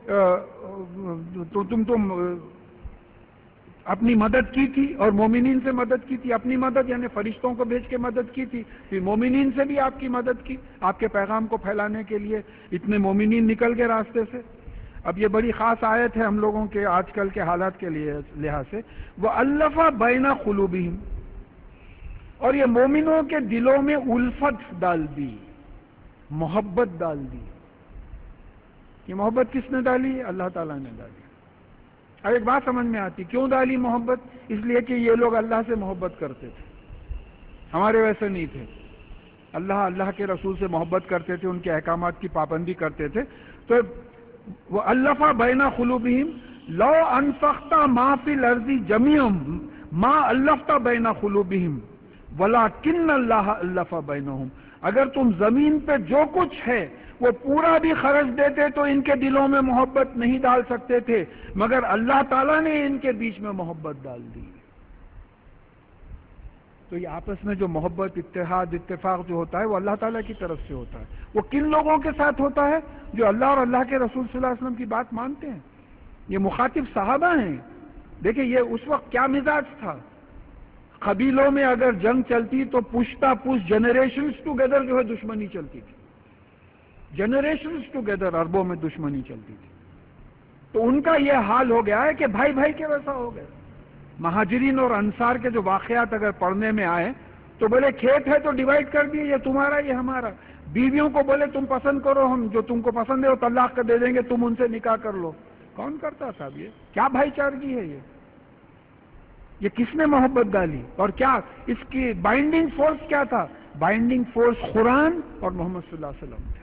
تو تم تم اپنی مدد کی تھی اور مومنین سے مدد کی تھی. اپنی مدد یعنی فرشتوں کو بھیج کے مدد کی تھی, پھر مومنین سے بھی آپ کی مدد کی, آپ کے پیغام کو پھیلانے کے لیے اتنے مومنین نکل کے راستے سے. اب یہ بڑی خاص آیت ہے ہم لوگوں کے آج کل کے حالات کے لیے لحاظ سے. وَأَلَّفَ بَيْنَ قُلُوبِهِمْ, اور یہ مومنوں کے دلوں میں الفت ڈال دی, محبت ڈال دی. یہ محبت کس نے ڈالی؟ اللہ تعالیٰ نے ڈالی. اب ایک بات سمجھ میں آتی, کیوں ڈالی محبت؟ اس لیے کہ یہ لوگ اللہ سے محبت کرتے تھے, ہمارے ویسے نہیں تھے. اللہ اللہ کے رسول سے محبت کرتے تھے, ان کے احکامات کی پابندی کرتے تھے. تو وَأَلَّفَ بَيْنَ قُلُوبِهِمْ لَوْ أَنفَقْتَ مَا فِي الْأَرْضِ جَمِيعًا مَا أَلَّفْتَ بَيْنَ قُلُوبِهِمْ وَلَكِنَّ اللَّهَ أَلَّفَ بَيْنَهُمْ, اگر تم زمین پہ جو کچھ ہے وہ پورا بھی خرچ دیتے تو ان کے دلوں میں محبت نہیں ڈال سکتے تھے, مگر اللہ تعالیٰ نے ان کے بیچ میں محبت ڈال دی. تو یہ آپس میں جو محبت, اتحاد, اتفاق جو ہوتا ہے وہ اللہ تعالیٰ کی طرف سے ہوتا ہے. وہ کن لوگوں کے ساتھ ہوتا ہے؟ جو اللہ اور اللہ کے رسول صلی اللہ علیہ وسلم کی بات مانتے ہیں. یہ مخاطب صحابہ ہیں. دیکھیں یہ اس وقت کیا مزاج تھا. قبیلوں میں اگر جنگ چلتی تو پشتا پش جنریشنز ٹوگیدر جو ہے دشمنی چلتی تھی, جنریشنز ٹوگیدر اربوں میں دشمنی چلتی تھی. تو ان کا یہ حال ہو گیا ہے کہ بھائی بھائی کے ویسا ہو گیا. مہاجرین اور انصار کے جو واقعات اگر پڑھنے میں آئے تو بولے کھیت ہے تو ڈیوائڈ کر دیے, یہ تمہارا یہ ہمارا. بیویوں کو بولے تم پسند کرو, ہم جو تم کو پسند ہے وہ طلاق کر دے دیں گے, تم ان سے نکاح کر لو. کون کرتا تھا یہ؟ کیا بھائی چارگی ہے یہ؟ یہ کس نے محبت ڈالی؟ اور کیا اس کی بائنڈنگ فورس کیا تھا؟ بائنڈنگ فورس قرآن اور محمد صلی اللہ علیہ وسلم تھے.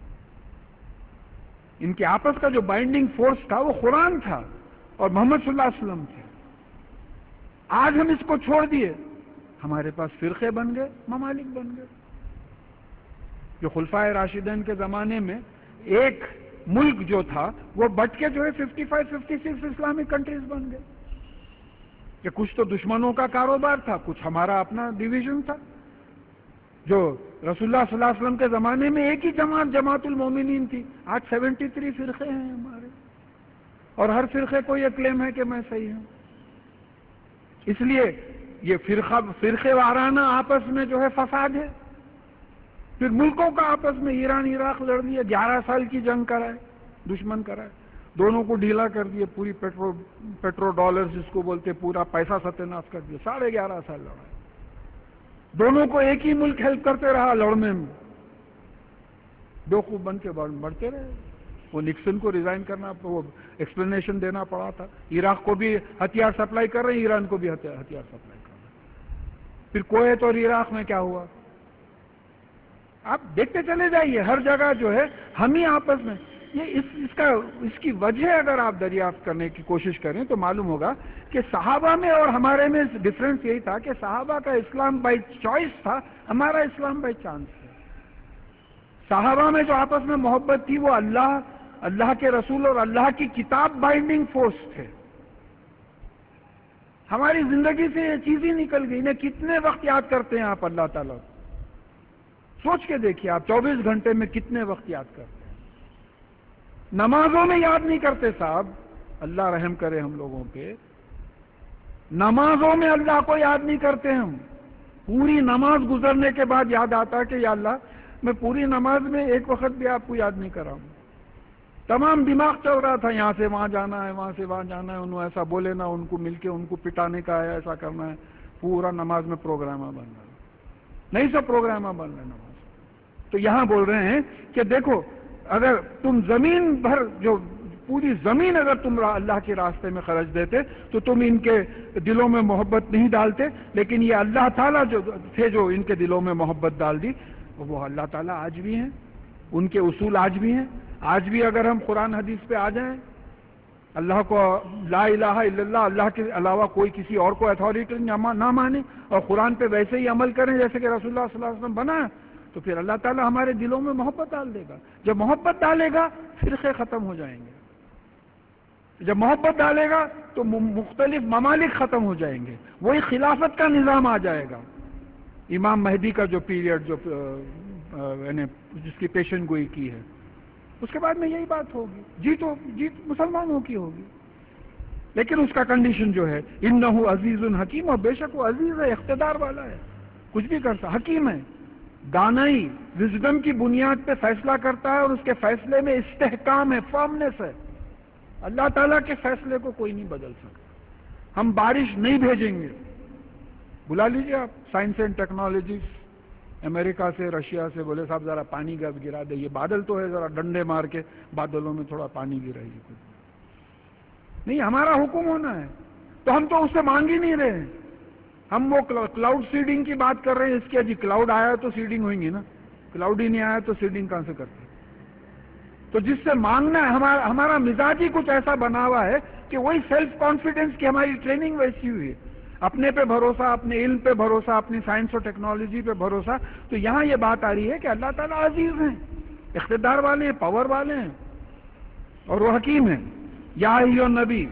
ان کے آپس کا جو بائنڈنگ فورس تھا وہ قرآن تھا اور محمد صلی اللہ علیہ وسلم تھے. آج ہم اس کو چھوڑ دیے, ہمارے پاس فرقے بن گئے, ممالک بن گئے. جو خلفائے راشدین کے زمانے میں ایک ملک جو تھا وہ بٹ کے جو ہے fifty five fifty six Islamic countries بن گئے. کہ کچھ تو دشمنوں کا کاروبار تھا, کچھ ہمارا اپنا ڈویژن تھا. جو رسول اللہ صلی اللہ علیہ وسلم کے زمانے میں ایک ہی جماعت جماعت المومنین تھی، آج سیونٹی تھری فرقے ہیں ہمارے، اور ہر فرقے کو یہ کلیم ہے کہ میں صحیح ہوں۔ اس لیے یہ فرقہ فرقے وارانہ آپس میں جو ہے فساد ہے۔ پھر ملکوں کا آپس میں ایران عراق لڑ لیا، گیارہ سال کی جنگ کرائے، دشمن کرائے، دونوں کو ڈھیلا کر دیے، پوری پیٹرو پیٹرو ڈالر جس کو بولتے پورا پیسہ ستیہ کر دیا، ساڑھے گیارہ سال لڑائے، دونوں کو ایک ہی ملک ہیلپ کرتے رہا لڑنے میں، بیوقوف بن کے بڑھتے رہے۔ وہ نکسن کو ریزائن کرنا، وہ ایکسپلینیشن دینا پڑا تھا، عراق کو بھی ہتھیار سپلائی کر رہے ہیں، ایران کو بھی ہتھیار سپلائی کر رہے ہیں۔ پھر کویت اور عراق میں کیا ہوا، آپ دیکھتے چلے جائیے، ہر جگہ جو ہے ہم ہی آپس میں یہ اس اس کا اس کی وجہ اگر آپ دریافت کرنے کی کوشش کریں تو معلوم ہوگا کہ صحابہ میں اور ہمارے میں ڈفرنس یہی تھا کہ صحابہ کا اسلام بائی چوائس تھا، ہمارا اسلام بائی چانس ہے۔ صحابہ میں جو آپس میں محبت تھی وہ اللہ اللہ کے رسول اور اللہ کی کتاب بائنڈنگ فورس تھے۔ ہماری زندگی سے یہ چیز ہی نکل گئی، انہیں کتنے وقت یاد کرتے ہیں آپ اللہ تعالیٰ کو؟ سوچ کے دیکھیے آپ چوبیس گھنٹے میں کتنے وقت یاد کرتے ہیں؟ نمازوں میں یاد نہیں کرتے صاحب، اللہ رحم کرے ہم لوگوں پہ، نمازوں میں اللہ کو یاد نہیں کرتے ہم۔ پوری نماز گزرنے کے بعد یاد آتا کہ یا اللہ میں پوری نماز میں ایک وقت بھی آپ کو یاد نہیں کر رہا ہوں، تمام دماغ چل رہا تھا، یہاں سے وہاں جانا ہے، وہاں سے وہاں جانا ہے، انہوں ایسا بولے نا، ان کو مل کے ان کو پٹانے کا ہے، ایسا کرنا ہے، پورا نماز میں پروگرامہ بن رہا ہے، نہیں سب پروگرامہ بن رہے نماز۔ تو یہاں بول رہے ہیں کہ دیکھو اگر تم زمین بھر جو پوری زمین اگر تم اللہ کے راستے میں خرچ دیتے تو تم ان کے دلوں میں محبت نہیں ڈالتے، لیکن یہ اللہ تعالیٰ جو تھے جو ان کے دلوں میں محبت ڈال دی، وہ اللہ تعالیٰ آج بھی ہیں، ان کے اصول آج بھی ہیں۔ آج بھی اگر ہم قرآن حدیث پہ آ جائیں، اللہ کو لا الہ الا اللہ، اللہ کے علاوہ کوئی کسی اور کو اتھارٹی نہ مانے، اور قرآن پہ ویسے ہی عمل کریں جیسے کہ رسول اللہ صلی اللہ علیہ وسلم بنا ہے، تو پھر اللہ تعالیٰ ہمارے دلوں میں محبت ڈال دے گا۔ جب محبت ڈالے گا فرقے ختم ہو جائیں گے، جب محبت ڈالے گا تو مختلف ممالک ختم ہو جائیں گے، وہی خلافت کا نظام آ جائے گا، امام مہدی کا جو پیریڈ جو یعنی جس کی پیشن گوئی کی ہے، اس کے بعد میں یہی بات ہوگی، جیت ہو جیت مسلمانوں کی ہوگی۔ لیکن اس کا کنڈیشن جو ہے انہ عزیز حکیم، اور بے شک وہ عزیز ہے، اقتدار والا ہے، کچھ بھی کرتا، حکیم ہے، دانائی وزڈم کی بنیاد پہ فیصلہ کرتا ہے، اور اس کے فیصلے میں استحکام ہے، فرمنس ہے۔ اللہ تعالیٰ کے فیصلے کو کوئی نہیں بدل سکتا۔ ہم بارش نہیں بھیجیں گے، بلا لیجیے آپ سائنس اینڈ ٹیکنالوجی امریکہ سے رشیا سے، بولے صاحب ذرا پانی گرا دے، یہ بادل تو ہے، ذرا ڈنڈے مار کے بادلوں میں تھوڑا پانی گرائیے، کچھ نہیں، ہمارا حکم ہونا ہے، تو ہم تو اس سے مانگ ہی نہیں رہے ہیں۔ ہم وہ کلاؤڈ سیڈنگ کی بات کر رہے ہیں، اس کے جی کلاؤڈ آیا تو سیڈنگ ہوئیں گی نا، کلاؤڈ ہی نہیں آیا تو سیڈنگ کہاں سے کرتے؟ تو جس سے مانگنا ہے، ہمارا ہمارا مزاج ہی کچھ ایسا بنا ہوا ہے کہ وہی سیلف کانفیڈنس کی ہماری ٹریننگ ویسی ہوئی ہے، اپنے پہ بھروسہ، اپنے علم پہ بھروسہ، اپنی سائنس اور ٹیکنالوجی پہ بھروسہ۔ تو یہاں یہ بات آ رہی ہے کہ اللہ تعالیٰ عزیز ہیں، اقتدار والے ہیں، پاور والے ہیں، اور وہ حکیم ہیں۔ یا ایھا النبی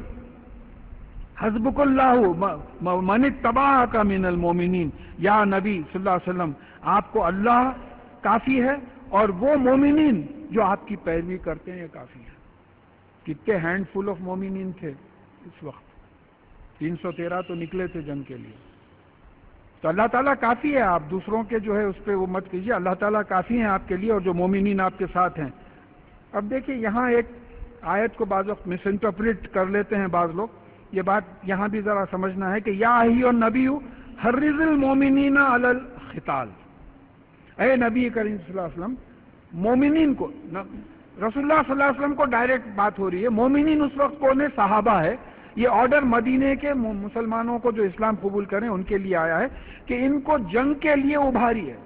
حسبک اللہ من اتبعک من المؤمنین، یا نبی صلی اللہ علیہ وسلم آپ کو اللہ کافی ہے، اور وہ مومنین جو آپ کی پیروی کرتے ہیں یہ کافی ہے۔ کتنے ہینڈ فل آف مومنین تھے اس وقت، تین سو تیرہ تو نکلے تھے جنگ کے لیے۔ تو اللہ تعالیٰ کافی ہے، آپ دوسروں کے جو ہے اس پہ وہ مت کیجیے، اللہ تعالیٰ کافی ہیں آپ کے لیے، اور جو مومنین آپ کے ساتھ ہیں۔ اب دیکھیے یہاں ایک آیت کو بعض وقت مس انٹرپریٹ کر لیتے ہیں بعض لوگ، یہ بات یہاں بھی ذرا سمجھنا ہے کہ یا ایھا النبی حرض المؤمنین علی القتال، اے نبی کریم صلی اللہ علیہ وسلم مومنین کو، رسول اللہ صلی اللہ علیہ وسلم کو ڈائریکٹ بات ہو رہی ہے، مومنین اس وقت کون ہے؟ صحابہ ہے۔ یہ آرڈر مدینے کے مسلمانوں کو جو اسلام قبول کریں ان کے لیے آیا ہے کہ ان کو جنگ کے لیے ابھاری ہے۔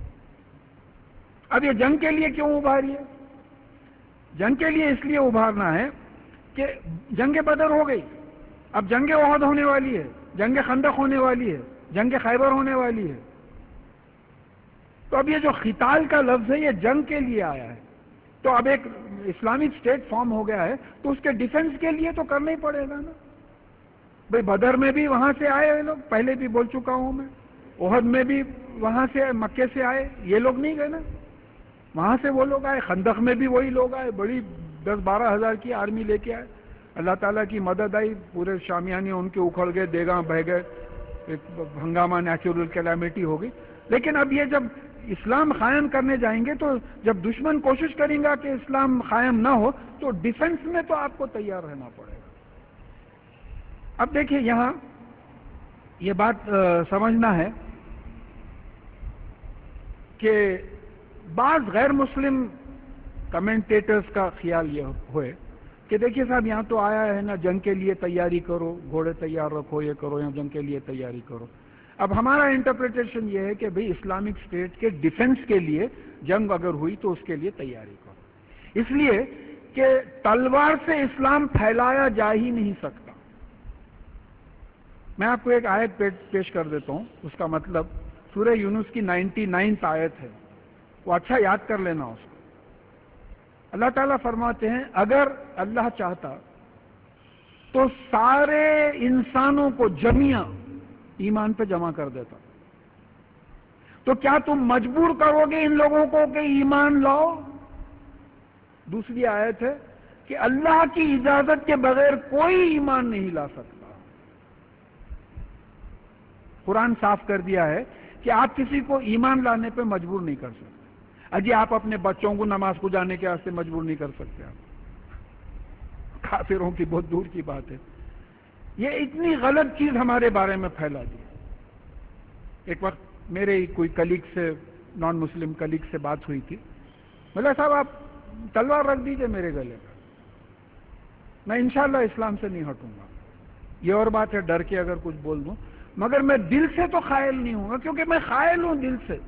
اب یہ جنگ کے لیے کیوں ابھاری ہے؟ جنگ کے لیے اس لیے ابھارنا ہے کہ جنگ بدر ہو گئی، اب جنگ احد ہونے والی ہے، جنگ خندق ہونے والی ہے، جنگ خیبر ہونے والی ہے۔ تو اب یہ جو قتال کا لفظ ہے یہ جنگ کے لیے آیا ہے، تو اب ایک اسلامک اسٹیٹ فارم ہو گیا ہے تو اس کے ڈیفنس کے لیے تو کرنا ہی پڑے گا نا۔ بھئی بدر میں بھی وہاں سے آئے ہوئے لوگ، پہلے بھی بول چکا ہوں میں، احد میں بھی وہاں سے مکے سے آئے یہ لوگ نہیں گئے نا، وہاں سے وہ لوگ آئے، خندق میں بھی وہی لوگ آئے، بڑی دس بارہ ہزار کی آرمی لے کے آئے، اللہ تعالیٰ کی مدد آئی، پورے شامیانے ان کے اکھڑ گئے، دیگاں بہ گئے، ایک ہنگامہ نیچرل کیلامیٹی ہو گئی۔ لیکن اب یہ جب اسلام قائم کرنے جائیں گے تو جب دشمن کوشش کریں گا کہ اسلام قائم نہ ہو تو ڈیفنس میں تو آپ کو تیار رہنا پڑے گا۔ اب دیکھیے یہاں یہ بات سمجھنا ہے کہ بعض غیر مسلم کمنٹیٹرز کا خیال یہ ہوئے کہ دیکھیے صاحب یہاں تو آیا ہے نا جنگ کے لیے تیاری کرو، گھوڑے تیار رکھو، یہ کرو، یا جنگ کے لیے تیاری کرو۔ اب ہمارا انٹرپریٹیشن یہ ہے کہ بھئی اسلامک اسٹیٹ کے ڈیفنس کے لیے جنگ اگر ہوئی تو اس کے لیے تیاری کرو، اس لیے کہ تلوار سے اسلام پھیلایا جا ہی نہیں سکتا۔ میں آپ کو ایک آیت پیش کر دیتا ہوں، اس کا مطلب سورہ یونس کی نائنٹی نائنتھ آیت ہے، وہ اچھا یاد کر لینا اس کو۔ اللہ تعالیٰ فرماتے ہیں اگر اللہ چاہتا تو سارے انسانوں کو جميعا ایمان پہ جمع کر دیتا، تو کیا تم مجبور کرو گے ان لوگوں کو کہ ایمان لاؤ؟ دوسری آیت ہے کہ اللہ کی اجازت کے بغیر کوئی ایمان نہیں لا سکتا۔ قرآن صاف کر دیا ہے کہ آپ کسی کو ایمان لانے پہ مجبور نہیں کر سکتے۔ اجی آپ اپنے بچوں کو نماز کو جانے کے واسطے مجبور نہیں کر سکتے، آپ کافروں کی بہت دور کی بات ہے۔ یہ اتنی غلط چیز ہمارے بارے میں پھیلا دی۔ ایک وقت میرے کوئی کلیگ سے، نان مسلم کلیگ سے بات ہوئی تھی، بولا صاحب آپ تلوار رکھ دیجئے میرے گلے پر، میں انشاءاللہ اسلام سے نہیں ہٹوں گا۔ یہ اور بات ہے ڈر کے اگر کچھ بول دوں، مگر میں دل سے تو قائل نہیں ہوں گا، کیونکہ میں قائل ہوں دل سے۔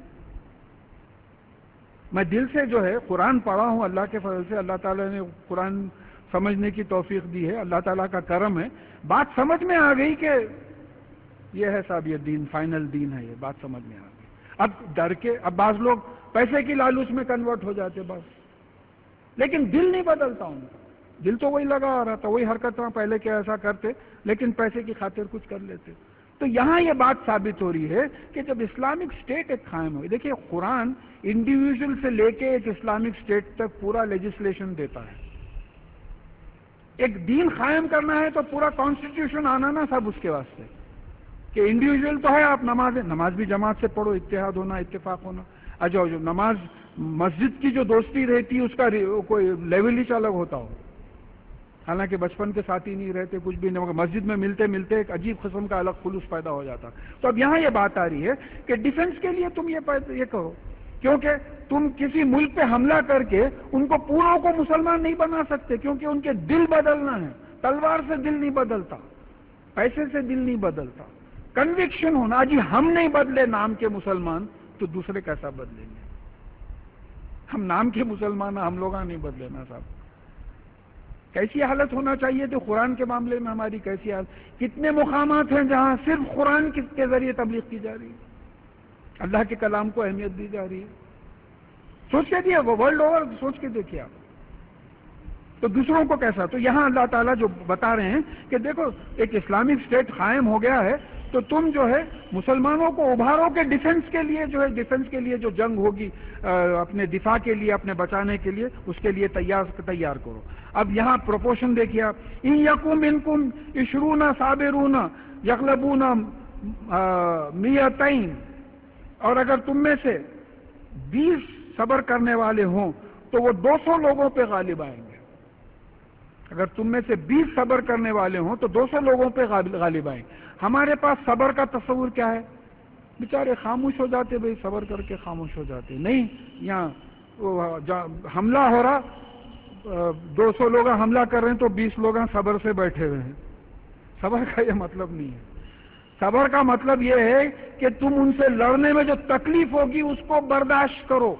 میں دل سے جو ہے قرآن پڑھا ہوں، اللہ کے فضل سے اللہ تعالیٰ نے قرآن سمجھنے کی توفیق دی ہے، اللہ تعالیٰ کا کرم ہے، بات سمجھ میں آ گئی کہ یہ ہے صاحب یہ دین، فائنل دین ہے، یہ بات سمجھ میں آ گئی۔ اب ڈر کے، اب بعض لوگ پیسے کی لالچ میں کنورٹ ہو جاتے بس، لیکن دل نہیں بدلتا ان کا، دل تو وہی لگا آ رہا تھا، وہی حرکت پہلے کے ایسا کرتے، لیکن پیسے کی خاطر کچھ کر لیتے۔ تو یہاں یہ بات ثابت ہو رہی ہے کہ جب اسلامک اسٹیٹ ایک قائم ہوئی، دیکھیے قرآن انڈیویجول سے لے کے ایک اسلامک اسٹیٹ تک پورا لیجسلیشن دیتا ہے۔ ایک دین قائم کرنا ہے تو پورا کانسٹیٹیوشن آنا نا سب اس کے واسطے، کہ انڈیویجول تو ہے، آپ نماز نماز بھی جماعت سے پڑھو، اتحاد ہونا، اتفاق ہونا۔ اچھا جو نماز مسجد کی جو دوستی رہتی ہے اس کا کوئی لیول ہی الگ ہوتا ہو، حالانکہ بچپن کے ساتھ ہی نہیں رہتے، کچھ بھی نہیں، مگر مسجد میں ملتے ملتے ایک عجیب قسم کا الگ خلوص پیدا ہو جاتا۔ تو اب یہاں یہ بات آ رہی ہے کہ ڈیفنس کے لیے تم یہ یہ کرو، کیونکہ تم کسی ملک پہ حملہ کر کے ان کو پوروں کو مسلمان نہیں بنا سکتے، کیونکہ ان کے دل بدلنا ہے۔ تلوار سے دل نہیں بدلتا، پیسے سے دل نہیں بدلتا، کنوکشن ہونا۔ جی ہم نہیں بدلے نام کے مسلمان تو دوسرے کیسا بدلیں گے؟ ہم نام کے مسلمان ہم لوگ نہیں بدلے نا صاحب۔ کیسی حالت ہونا چاہیے تھی قرآن کے معاملے میں ہماری، کیسی حالت؟ کتنے مقامات ہیں جہاں صرف قرآن کے ذریعے تبلیغ کی جا رہی ہے، اللہ کے کلام کو اہمیت دی جا رہی ہے۔ سوچ کے دیے وہ ورلڈ اوور، سوچ کے دیکھیے آپ، تو دوسروں کو کیسا؟ تو یہاں اللہ تعالیٰ جو بتا رہے ہیں کہ دیکھو ایک اسلامک اسٹیٹ قائم ہو گیا ہے تو تم جو ہے مسلمانوں کو ابھارو کے ڈیفنس کے لیے جو ہے، ڈیفنس کے لیے جو جنگ ہوگی اپنے دفاع کے لیے، اپنے بچانے کے لیے، اس کے لیے تیار تیار کرو۔ اب یہاں پروپورشن دیکھیے آپ، ان یکم منکم عشرون صابرون یغلبون مئتین، اور اگر تم میں سے بیس صبر کرنے والے ہوں تو وہ دو سو لوگوں پہ غالب آئیں گے۔ اگر تم میں سے بیس صبر کرنے والے ہوں تو دو سو لوگوں پہ غالب آئیں گے۔ ہمارے پاس صبر کا تصور کیا ہے؟ بیچارے خاموش ہو جاتے، بھئی صبر کر کے خاموش ہو جاتے۔ نہیں، یہاں حملہ ہو رہا، دو سو لوگ حملہ کر رہے ہیں تو بیس لوگ صبر سے بیٹھے ہوئے ہیں۔ صبر کا یہ مطلب نہیں ہے۔ صبر کا مطلب یہ ہے کہ تم ان سے لڑنے میں جو تکلیف ہوگی اس کو برداشت کرو،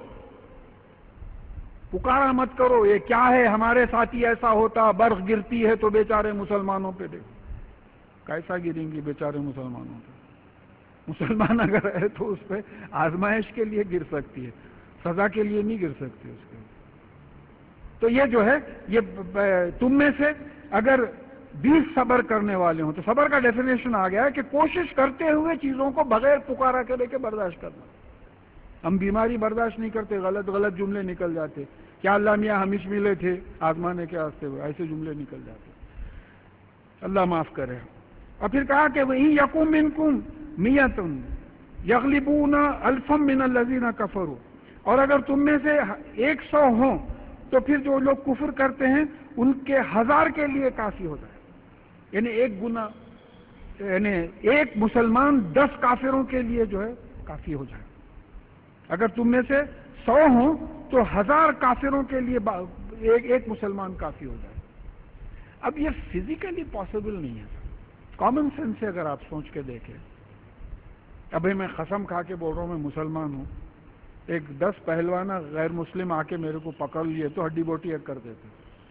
پکارا مت کرو یہ کیا ہے ہمارے ساتھی ایسا ہوتا، برف گرتی ہے تو بیچارے مسلمانوں پہ دیکھ کیسا گریں گی بیچارے مسلمانوں پہ۔ مسلمان اگر ہے تو اس پہ آزمائش کے لیے گر سکتی ہے، سزا کے لیے نہیں گر سکتی اس کے۔ تو یہ جو ہے، یہ تم میں سے اگر بیس صبر کرنے والے ہوں. تو صبر کا ڈیفینیشن آ گیا ہے کہ کوشش کرتے ہوئے چیزوں کو بغیر پکارا کرے کے برداشت کرنا. ہم بیماری برداشت نہیں کرتے, غلط غلط جملے نکل جاتے, کیا اللہ میاں ہم اس ملے تھے آزمانے کے واسطے, ایسے جملے نکل جاتے, اللہ معاف کرے. اور پھر کہا کہ وَإِن يَكُن مِّنكُم مِّئَةٌ يَغْلِبُونَ أَلْفًا مِّنَ الَّذِينَ كَفَرُوا, اور اگر تم میں سے ایک سو ہوں تو پھر جو لوگ کفر کرتے ہیں ان کے ہزار کے لیے کافی ہو جائے. یعنی ایک گنا, یعنی ایک مسلمان دس کافروں کے لیے جو ہے کافی ہو جائے. اگر تم میں سے سو ہوں تو ہزار کافروں کے لیے ایک ایک مسلمان کافی ہو جائے. اب یہ فزیکلی پاسبل نہیں ہے, کامن سینس سے اگر آپ سوچ کے دیکھیں. ابھی میں قسم کھا کے بول رہا ہوں میں مسلمان ہوں, ایک دس پہلوانہ غیر مسلم آ کے میرے کو پکڑ لیے تو ہڈی بوٹی ایک کر دیتے.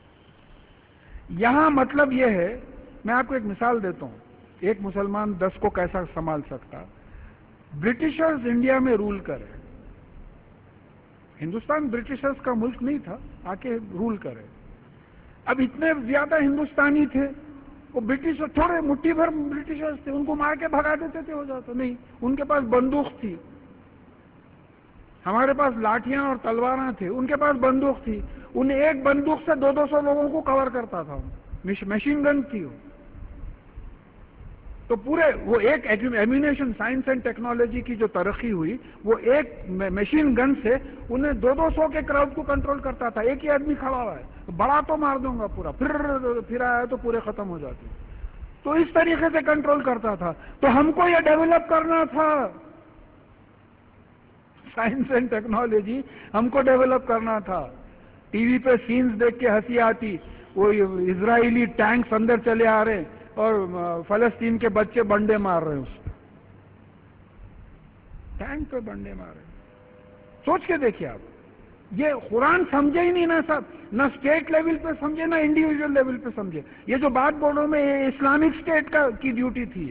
یہاں مطلب یہ ہے, میں آپ کو ایک مثال دیتا ہوں, ایک مسلمان دس کو کیسا سنبھال سکتا. برٹشرز انڈیا میں رول کرے, ہندوستان برٹشرز کا ملک نہیں تھا, آ کے رول کرے. اب اتنے زیادہ ہندوستانی تھے, وہ برٹش تھوڑے مٹھی بھر برٹشرز تھے, ان کو مار کے بھگا دیتے تھے, ہو جاتا نہیں. ان کے پاس بندوق تھی, ہمارے پاس لاٹھیاں اور تلواراں تھے, ان کے پاس بندوق تھی. ان ایک بندوق سے دو دو سو لوگوں کو کور کرتا تھا, مشین گن تھی وہ. تو پورے وہ ایک ایمونیشن, سائنس اینڈ ٹیکنالوجی کی جو ترقی ہوئی, وہ ایک مشین گن سے انہیں دو دو سو کے کراؤڈ کو کنٹرول کرتا تھا. ایک ہی آدمی کھڑا ہوا ہے, بڑا تو مار دوں گا پورا, پھر پھر آیا تو پورے ختم ہو جاتے. تو اس طریقے سے کنٹرول کرتا تھا. تو ہم کو یہ ڈیولپ کرنا تھا, سائنس اینڈ ٹیکنالوجی ہم کو ڈیولپ کرنا تھا. ٹی وی پہ سینز دیکھ کے ہنسی آتی, وہ اسرائیلی ٹینکس اندر چلے آ رہے اور فلسطین کے بچے بنڈے مار رہے ہیں, اس پہ ٹینک پہ بنڈے مار رہے ہیں. سوچ کے دیکھیے آپ, یہ قرآن سمجھے ہی نہیں نا سب, نہ اسٹیٹ لیول پہ سمجھے نہ انڈیویجل لیول پہ سمجھے. یہ جو بات بول رہا ہوں میں, یہ اسلامک اسٹیٹ کا کی ڈیوٹی تھی,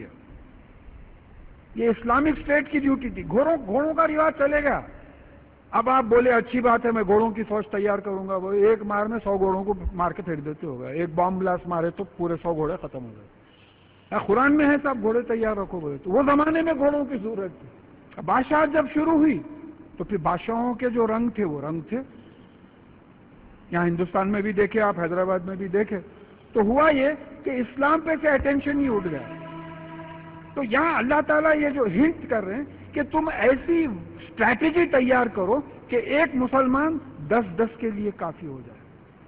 یہ اسلامک اسٹیٹ کی ڈیوٹی تھی. گھوڑوں گھوڑوں کا رواج چلے گا. اب آپ بولے اچھی بات ہے, میں گھوڑوں کی فوج تیار کروں گا, وہ ایک مار میں سو گھوڑوں کو مار کے پھینک دیتے ہوگا. ایک بام بلاسٹ مارے تو پورے سو گھوڑے ختم ہو گئے. قرآن میں ہے صاحب گھوڑے تیار رکھو بولے. تو وہ زمانے میں گھوڑوں کی ضرورت تھی. بادشاہ جب شروع ہوئی تو پھر بادشاہوں کے جو رنگ تھے وہ رنگ تھے. یہاں ہندوستان میں بھی دیکھے آپ, حیدرآباد میں بھی دیکھے, تو ہوا یہ کہ اسلام پہ سے اٹینشن ہی اٹھ گیا. تو یہاں اللہ تعالیٰ یہ جو ہنٹ کر رہے ہیں کہ تم ایسی اسٹریٹجی تیار کرو کہ ایک مسلمان دس دس کے لیے کافی ہو جائے.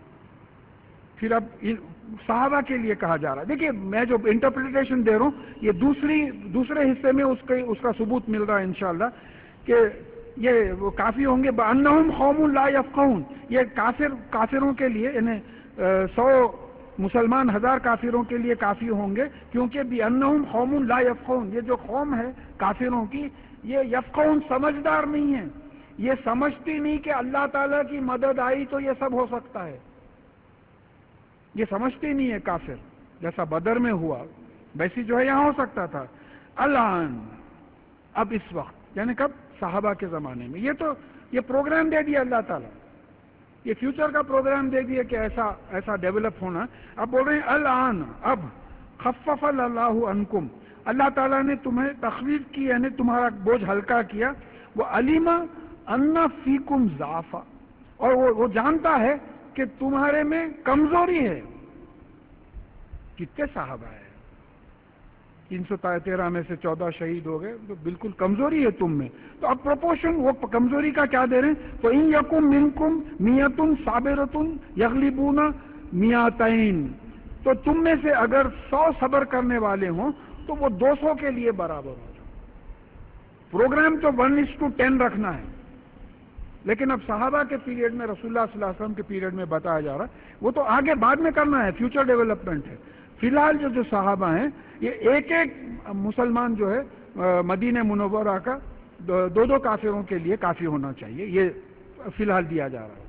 پھر اب صحابہ کے لیے کہا جا رہا ہے. دیکھیے میں جو انٹرپریٹیشن دے رہا ہوں, یہ دوسری دوسرے حصے میں اس کے اس کا ثبوت مل رہا ہے انشاءاللہ کہ یہ وہ کافی ہوں گے. بأنہم قوم لا یفقہون, یہ کافر کافروں کے لیے, یعنی سو مسلمان ہزار کافروں کے لیے کافی ہوں گے, کیونکہ بأنہم قوم لا یفقہون, یہ جو قوم ہے کافروں کی, یہ یفقہون سمجھدار نہیں ہے. یہ سمجھتی نہیں کہ اللہ تعالیٰ کی مدد آئی تو یہ سب ہو سکتا ہے. یہ سمجھتی نہیں ہے کافر. جیسا بدر میں ہوا ویسی جو ہے یہاں ہو سکتا تھا. الان, اب اس وقت, یعنی کب؟ صحابہ کے زمانے میں. یہ تو یہ پروگرام دے دیا اللہ تعالیٰ, یہ فیوچر کا پروگرام دے دیا کہ ایسا ایسا ڈیولپ ہونا. اب بول رہے ہیں الان, اب خفف اللہ عنکم, اللہ تعالیٰ نے تمہیں تخفیف کی, یعنی تمہارا بوجھ ہلکا کیا. وہ علیم ان فیکم ضعفا, اور وہ, وہ جانتا ہے کہ تمہارے میں کمزوری ہے. کتنے صحابہ ہیں؟ تین سو تیرہ میں سے چودہ شہید ہو گئے, تو بالکل کمزوری ہے تم میں. تو اب پروپورشن وہ کمزوری کا کیا دے رہے ہیں؟ تو ان یکم منکم میتن صابرتن یغلبون میاتین, تو تم میں سے اگر سو صبر کرنے والے ہوں تو وہ دو سو کے لیے برابر ہو جائے. پروگرام تو ون از ٹو ٹین رکھنا ہے, لیکن اب صحابہ کے پیریڈ میں, رسول اللہ صلی اللہ علیہ وسلم کے پیریڈ میں بتایا جا رہا ہے, وہ تو آگے بعد میں کرنا ہے, فیوچر ڈیولپمنٹ ہے. فی الحال جو جو صحابہ ہیں, یہ ایک ایک مسلمان جو ہے مدینہ منورہ کا دو دو کافروں کے لیے کافی ہونا چاہیے. یہ فی الحال دیا جا رہا ہے.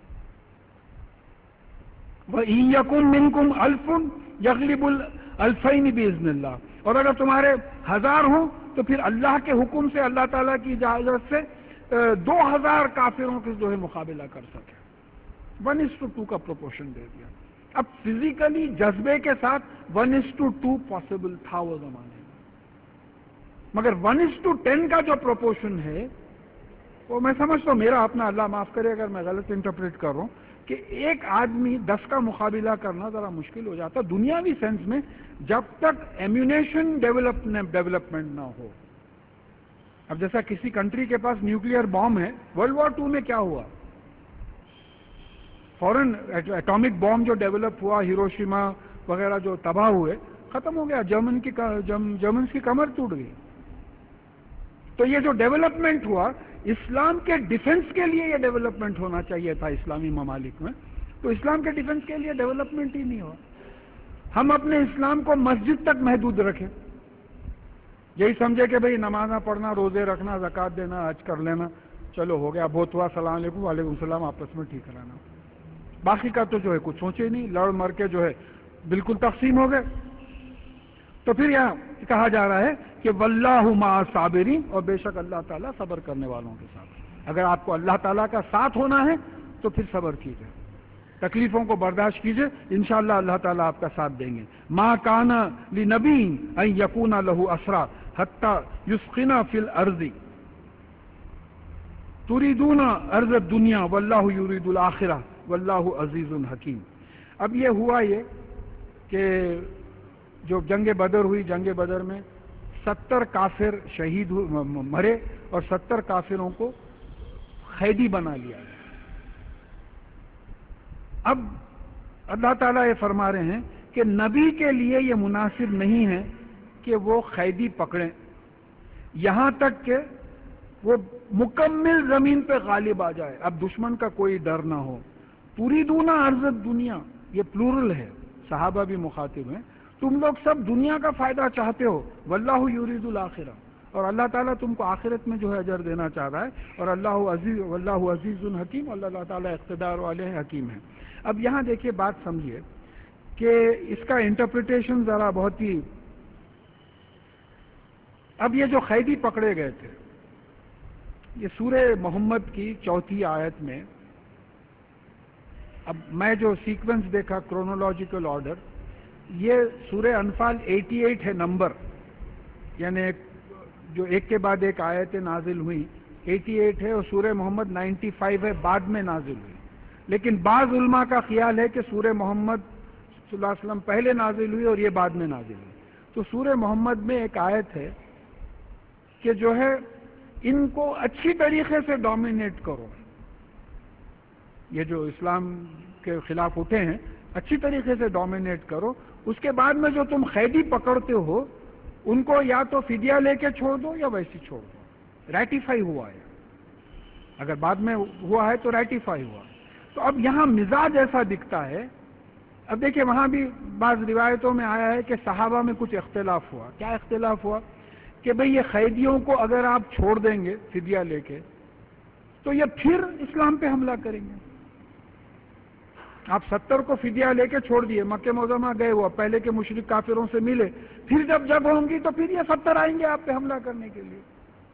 وَإِن يَكُن مِّنكُمْ أَلْفٌ يَغْلِبُ الْأَلْفَيْنِ بِإِذْنِ اللَّهِ, اور اگر تمہارے ہزار ہوں تو پھر اللہ کے حکم سے, اللہ تعالیٰ کی اجازت سے دو ہزار کافروں کے جو ہے مقابلہ کر سکے. ون از ٹو ٹو کا پروپورشن دے دیا. اب فزیکلی جذبے کے ساتھ one is to two possible تھا وہ زمانے میں، مگر ون از ٹو ٹین کا جو پروپورشن ہے وہ میں سمجھتا ہوں، میرا اپنا، اللہ معاف کرے اگر میں غلط انٹرپریٹ کر رہا ہوں، کہ ایک آدمی دس کا مقابلہ کرنا ذرا مشکل ہو جاتا دنیاوی سینس میں، جب تک ایمیونیشن ڈیولپمنٹ نہ ہو۔ اب جیسا کسی کنٹری کے پاس نیوکلیئر بام ہے، ورلڈ وار ٹو میں کیا ہوا؟ فوراً ایٹامک بام جو ڈیولپ ہوا، ہیروشیما وغیرہ جو تباہ ہوئے، ختم ہو گیا، جرمن کی جرمنس کی کمر ٹوٹ گئی۔ تو یہ جو ڈیولپمنٹ ہوا، اسلام کے ڈیفنس کے لیے یہ ڈیولپمنٹ ہونا چاہیے تھا اسلامی ممالک میں، تو اسلام کے ڈیفنس کے لیے ڈیولپمنٹ ہی نہیں ہوا۔ ہم اپنے اسلام کو مسجد تک محدود رکھیں، یہی سمجھے کہ بھئی نمازاں پڑھنا، روزے رکھنا، زکوٰۃ دینا، حج کر لینا، چلو ہو گیا، بہت ہوا، السلام علیکم، وعلیکم السلام، آپس میں ٹھیک کرانا۔ باقی کا تو جو ہے کچھ سوچے نہیں، لڑ مر کے جو ہے بالکل تقسیم ہو گئے۔ تو پھر یہاں کہا جا رہا ہے کہ واللہ مع الصابرین، اور بے شک اللہ تعالیٰ صبر کرنے والوں کے ساتھ۔ اگر آپ کو اللہ تعالیٰ کا ساتھ ہونا ہے تو پھر صبر کیجئے، تکلیفوں کو برداشت کیجئے، انشاءاللہ اللہ تعالیٰ آپ کا ساتھ دیں گے۔ ما کان لنبی ان یکون لہ اسرا حتی یسخن فی الارض تریدون ارض الدنیا واللہ یرید الآخرہ واللہ عزیز حکیم۔ اب یہ ہوا یہ کہ جو جنگ بدر ہوئی، جنگ بدر میں ستر کافر شہید مرے اور ستر کافروں کو قیدی بنا لیا گیا۔ اب اللہ تعالیٰ یہ فرما رہے ہیں کہ نبی کے لیے یہ مناسب نہیں ہے کہ وہ قیدی پکڑیں یہاں تک کہ وہ مکمل زمین پہ غالب آ جائے، اب دشمن کا کوئی ڈر نہ ہو۔ تریدون ارض الدنیا، یہ پلورل ہے، صحابہ بھی مخاطب ہیں، تم لوگ سب دنیا کا فائدہ چاہتے ہو، واللہ یرید الآخرہ، اور اللہ تعالیٰ تم کو آخرت میں جو ہے اجر دینا چاہ رہا ہے، اور اللہ عزیز واللہ عزیز حکیم، اللہ تعالیٰ اقتدار والے حکیم ہے۔ اب یہاں دیکھیے بات سمجھیے کہ اس کا انٹرپریٹیشن ذرا بہت ہی، اب یہ جو قیدی پکڑے گئے تھے، یہ سورہ محمد کی چوتھی آیت میں، اب میں جو سیکوینس دیکھا کرونولوجیکل آرڈر، یہ سورہ انفال اٹھاسی ہے نمبر، یعنی جو ایک کے بعد ایک آیتیں نازل ہوئی اٹھاسی ہے، اور سورہ محمد پچانوے ہے، بعد میں نازل ہوئی۔ لیکن بعض علماء کا خیال ہے کہ سورہ محمد صلی اللہ علیہ وسلم پہلے نازل ہوئی اور یہ بعد میں نازل ہوئی۔ تو سورہ محمد میں ایک آیت ہے کہ جو ہے ان کو اچھی طریقے سے ڈومینیٹ کرو، یہ جو اسلام کے خلاف اٹھے ہیں اچھی طریقے سے ڈومینیٹ کرو، اس کے بعد میں جو تم قیدی پکڑتے ہو ان کو یا تو فدیہ لے کے چھوڑ دو یا ویسی چھوڑ دو، ریٹیفائی ہوا ہے، اگر بعد میں ہوا ہے تو ریٹیفائی ہوا۔ تو اب یہاں مزاج ایسا دکھتا ہے، اب دیکھیں وہاں بھی بعض روایتوں میں آیا ہے کہ صحابہ میں کچھ اختلاف ہوا۔ کیا اختلاف ہوا؟ کہ بھئی یہ قیدیوں کو اگر آپ چھوڑ دیں گے فدیہ لے کے تو یہ پھر اسلام پہ حملہ کریں گے۔ آپ ستر کو فدیہ لے کے چھوڑ دیے، مکہ معظمہ گئے، وہ پہلے کے مشرک کافروں سے ملے، پھر جب جنگ ہوں گی تو پھر یہ ستر آئیں گے آپ پہ حملہ کرنے کے لیے۔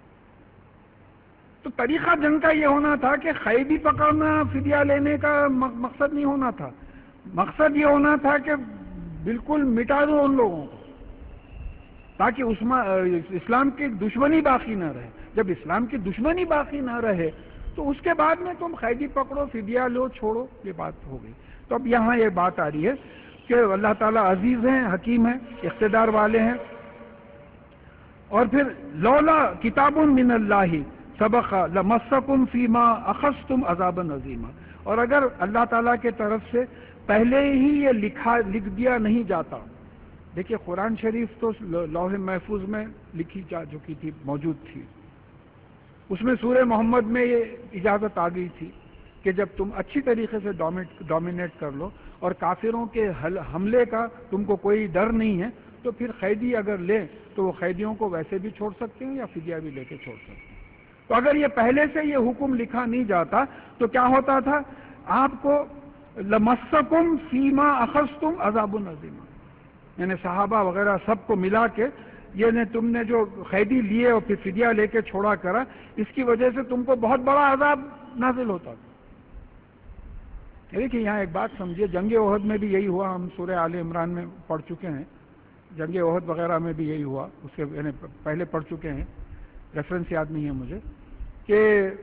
تو طریقہ جنگ کا یہ ہونا تھا کہ قیدی پکڑنا فدیہ لینے کا مقصد نہیں ہونا تھا، مقصد یہ ہونا تھا کہ بالکل مٹا دو ان لوگوں کو، تاکہ اسلام کی دشمنی باقی نہ رہے۔ جب اسلام کی دشمنی باقی نہ رہے تو اس کے بعد میں تم قیدی پکڑو، فدیہ لو، چھوڑو، یہ بات ہو گئی۔ تو اب یہاں یہ بات آ رہی ہے کہ اللہ تعالیٰ عزیز ہیں، حکیم ہیں، اقتدار والے ہیں، اور پھر لولا کتاب من اللہ سبق لمسکم فیما اخذتم عذابا عظیما، اور اگر اللہ تعالیٰ کے طرف سے پہلے ہی یہ لکھا لکھ دیا نہیں جاتا، دیکھیے قرآن شریف تو لوح محفوظ میں لکھی جا چکی تھی، موجود تھی، اس میں سورہ محمد میں یہ اجازت آ گئی تھی کہ جب تم اچھی طریقے سے ڈومینیٹ کر لو اور کافروں کے حملے کا تم کو کوئی ڈر نہیں ہے، تو پھر قیدی اگر لیں تو وہ قیدیوں کو ویسے بھی چھوڑ سکتے ہیں یا فدیہ بھی لے کے چھوڑ سکتے ہیں۔ تو اگر یہ پہلے سے یہ حکم لکھا نہیں جاتا تو کیا ہوتا تھا؟ آپ کو لمسکم فیما اخذتم عذاب عظیم، یعنی صحابہ وغیرہ سب کو ملا کے یہ تم نے جو قیدی لیے اور پھر فدیہ لے کے چھوڑا کرا، اس کی وجہ سے تم کو بہت بڑا عذاب نازل ہوتا تھا۔ دیکھیے یہاں ایک بات سمجھیے، جنگ احد میں بھی یہی ہوا، ہم سورہ آل عمران میں پڑھ چکے ہیں، جنگ احد وغیرہ میں بھی یہی ہوا، اس کے یعنی پہلے پڑھ چکے ہیں، ریفرنس یاد نہیں ہے مجھے، کہ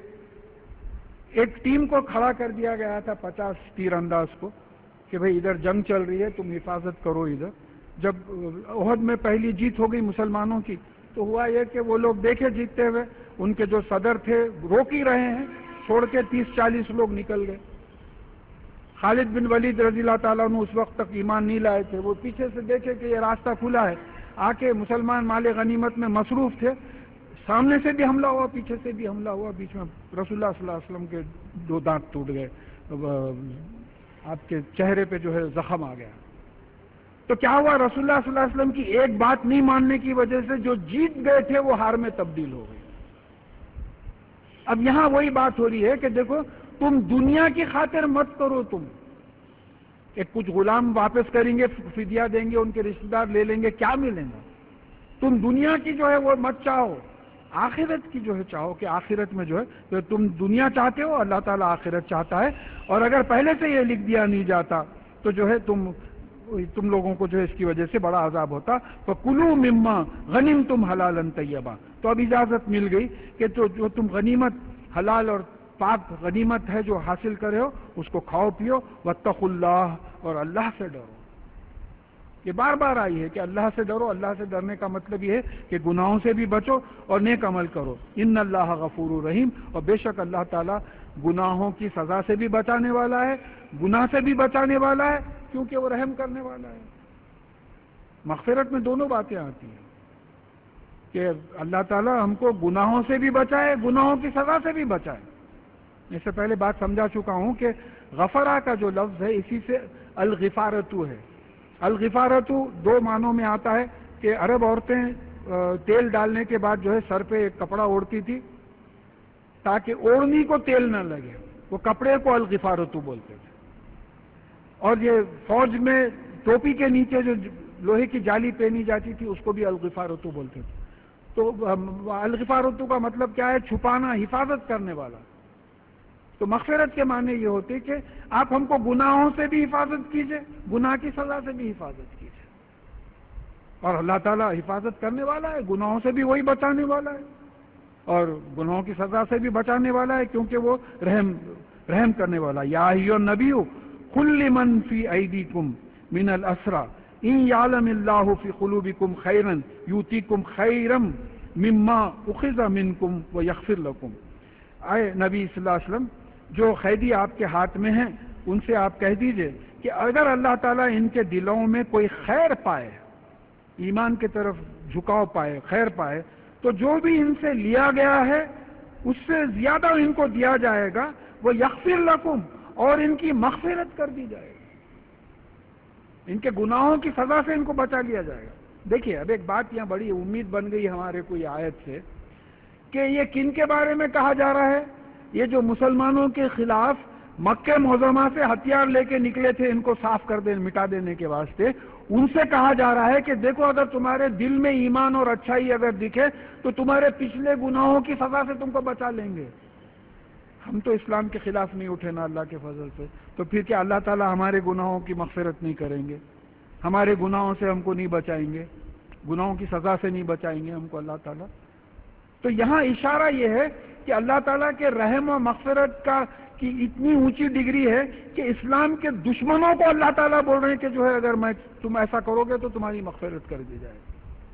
ایک ٹیم کو کھڑا کر دیا گیا تھا، پچاس تیر انداز کو، کہ بھئی ادھر جنگ چل رہی ہے، تم حفاظت کرو ادھر۔ جب احد میں پہلی جیت ہو گئی مسلمانوں کی، تو ہوا یہ کہ وہ لوگ دیکھے جیتتے ہوئے، ان کے جو صدر تھے روک ہی رہے ہیں، چھوڑ کے تیس چالیس لوگ نکل گئے۔ خالد بن ولید رضی اللہ تعالیٰ عنہ اس وقت تک ایمان نہیں لائے تھے، وہ پیچھے سے دیکھے کہ یہ راستہ کھلا ہے، آ کے مسلمان مال غنیمت میں مصروف تھے، سامنے سے بھی حملہ ہوا، پیچھے سے بھی حملہ ہوا، بیچ میں رسول اللہ صلی اللہ علیہ وسلم کے دو دانت ٹوٹ گئے، آپ کے چہرے پہ جو ہے زخم آ گیا۔ تو کیا ہوا؟ رسول اللہ صلی اللہ علیہ وسلم کی ایک بات نہیں ماننے کی وجہ سے جو جیت گئے تھے وہ ہار میں تبدیل ہو گئے۔ اب یہاں وہی بات ہو رہی ہے کہ دیکھو، تم دنیا کی خاطر مت کرو، تم کہ کچھ غلام واپس کریں گے، فدیہ دیں گے، ان کے رشتہ دار لے لیں گے، کیا ملیں گا؟ تم دنیا کی جو ہے وہ مت چاہو، آخرت کی جو ہے چاہو، کہ آخرت میں جو ہے تو تم دنیا چاہتے ہو، اللہ تعالیٰ آخرت چاہتا ہے، اور اگر پہلے سے یہ لکھ دیا نہیں جاتا تو جو ہے تم تم لوگوں کو جو ہے اس کی وجہ سے بڑا عذاب ہوتا۔ فَكُلُوا مِمَّا غَنِمْتُمْ حَلَالًا طَيِّبًا، تو اب اجازت مل گئی کہ تو جو تم غنیمت حلال اور پاک غنیمت ہے جو حاصل کرے ہو اس کو کھاؤ پیو، وَاتَّقُوا اللَّهَ، اور اللہ سے ڈرو۔ یہ بار بار آئی ہے کہ اللہ سے ڈرو۔ اللہ سے ڈرنے کا مطلب یہ ہے کہ گناہوں سے بھی بچو اور نیک عمل کرو۔ ان اللہ غفور رحیم، اور بے شک اللہ تعالیٰ گناہوں کی سزا سے بھی بچانے والا ہے، گناہ سے بھی بچانے والا ہے، کیونکہ وہ رحم کرنے والا ہے۔ مغفرت میں دونوں باتیں آتی ہیں کہ اللہ تعالیٰ ہم کو گناہوں سے بھی بچائے، گناہوں کی سزا سے بھی بچائے۔ اس سے پہلے بات سمجھا چکا ہوں کہ غفرہ کا جو لفظ ہے اسی سے الغفارتو ہے۔ الغفارتو دو معنوں میں آتا ہے کہ عرب عورتیں تیل ڈالنے کے بعد جو ہے سر پہ ایک کپڑا اوڑھتی تھی تاکہ اوڑھنی کو تیل نہ لگے، وہ کپڑے کو الغفارتو بولتے تھے۔ اور یہ فوج میں ٹوپی کے نیچے جو لوہے کی جالی پہنی جاتی تھی اس کو بھی الغفارتو بولتے تھے۔ تو الغفارتو کا مطلب کیا ہے؟ چھپانا، حفاظت کرنے والا۔ تو مغفرت کے معنی یہ ہوتے کہ آپ ہم کو گناہوں سے بھی حفاظت کیجئے، گناہ کی سزا سے بھی حفاظت کیجئے، اور اللہ تعالیٰ حفاظت کرنے والا ہے، گناہوں سے بھی وہی بچانے والا ہے اور گناہوں کی سزا سے بھی بچانے والا ہے، کیونکہ وہ رحم رحم کرنے والا۔ یا ایھا النبی قل لمن فی ایدیکم من الاسری ان یعلم اللہ فی قلوبکم خیرا یؤتیکم خیرا مما اخذ منکم ویغفر لکم۔ اے نبی صلی اللہ علیہ وسلم، جو قیدی آپ کے ہاتھ میں ہیں ان سے آپ کہہ دیجئے کہ اگر اللہ تعالیٰ ان کے دلوں میں کوئی خیر پائے، ایمان کی طرف جھکاؤ پائے، خیر پائے، تو جو بھی ان سے لیا گیا ہے اس سے زیادہ ان کو دیا جائے گا، وہ یغفر لکم، اور ان کی مغفرت کر دی جائے گی، ان کے گناہوں کی سزا سے ان کو بچا لیا جائے گا۔ دیکھیے اب ایک بات یہاں بڑی امید بن گئی ہمارے کوئی آیت سے کہ یہ کن کے بارے میں کہا جا رہا ہے؟ یہ جو مسلمانوں کے خلاف مکہ معظمہ سے ہتھیار لے کے نکلے تھے ان کو صاف کر دے مٹا دینے کے واسطے، ان سے کہا جا رہا ہے کہ دیکھو اگر تمہارے دل میں ایمان اور اچھائی اگر دکھے تو تمہارے پچھلے گناہوں کی سزا سے تم کو بچا لیں گے۔ ہم تو اسلام کے خلاف نہیں اٹھے نا اللہ کے فضل سے، تو پھر کیا اللہ تعالیٰ ہمارے گناہوں کی مغفرت نہیں کریں گے؟ ہمارے گناہوں سے ہم کو نہیں بچائیں گے؟ گناہوں کی سزا سے نہیں بچائیں گے ہم کو اللہ تعالیٰ؟ تو یہاں اشارہ یہ ہے کہ اللہ تعالیٰ کے رحم و مغفرت کا کی اتنی اونچی ڈگری ہے کہ اسلام کے دشمنوں کو اللہ تعالیٰ بول رہے ہیں کہ جو ہے اگر میں تم ایسا کرو گے تو تمہاری مغفرت کر دی جائے گی۔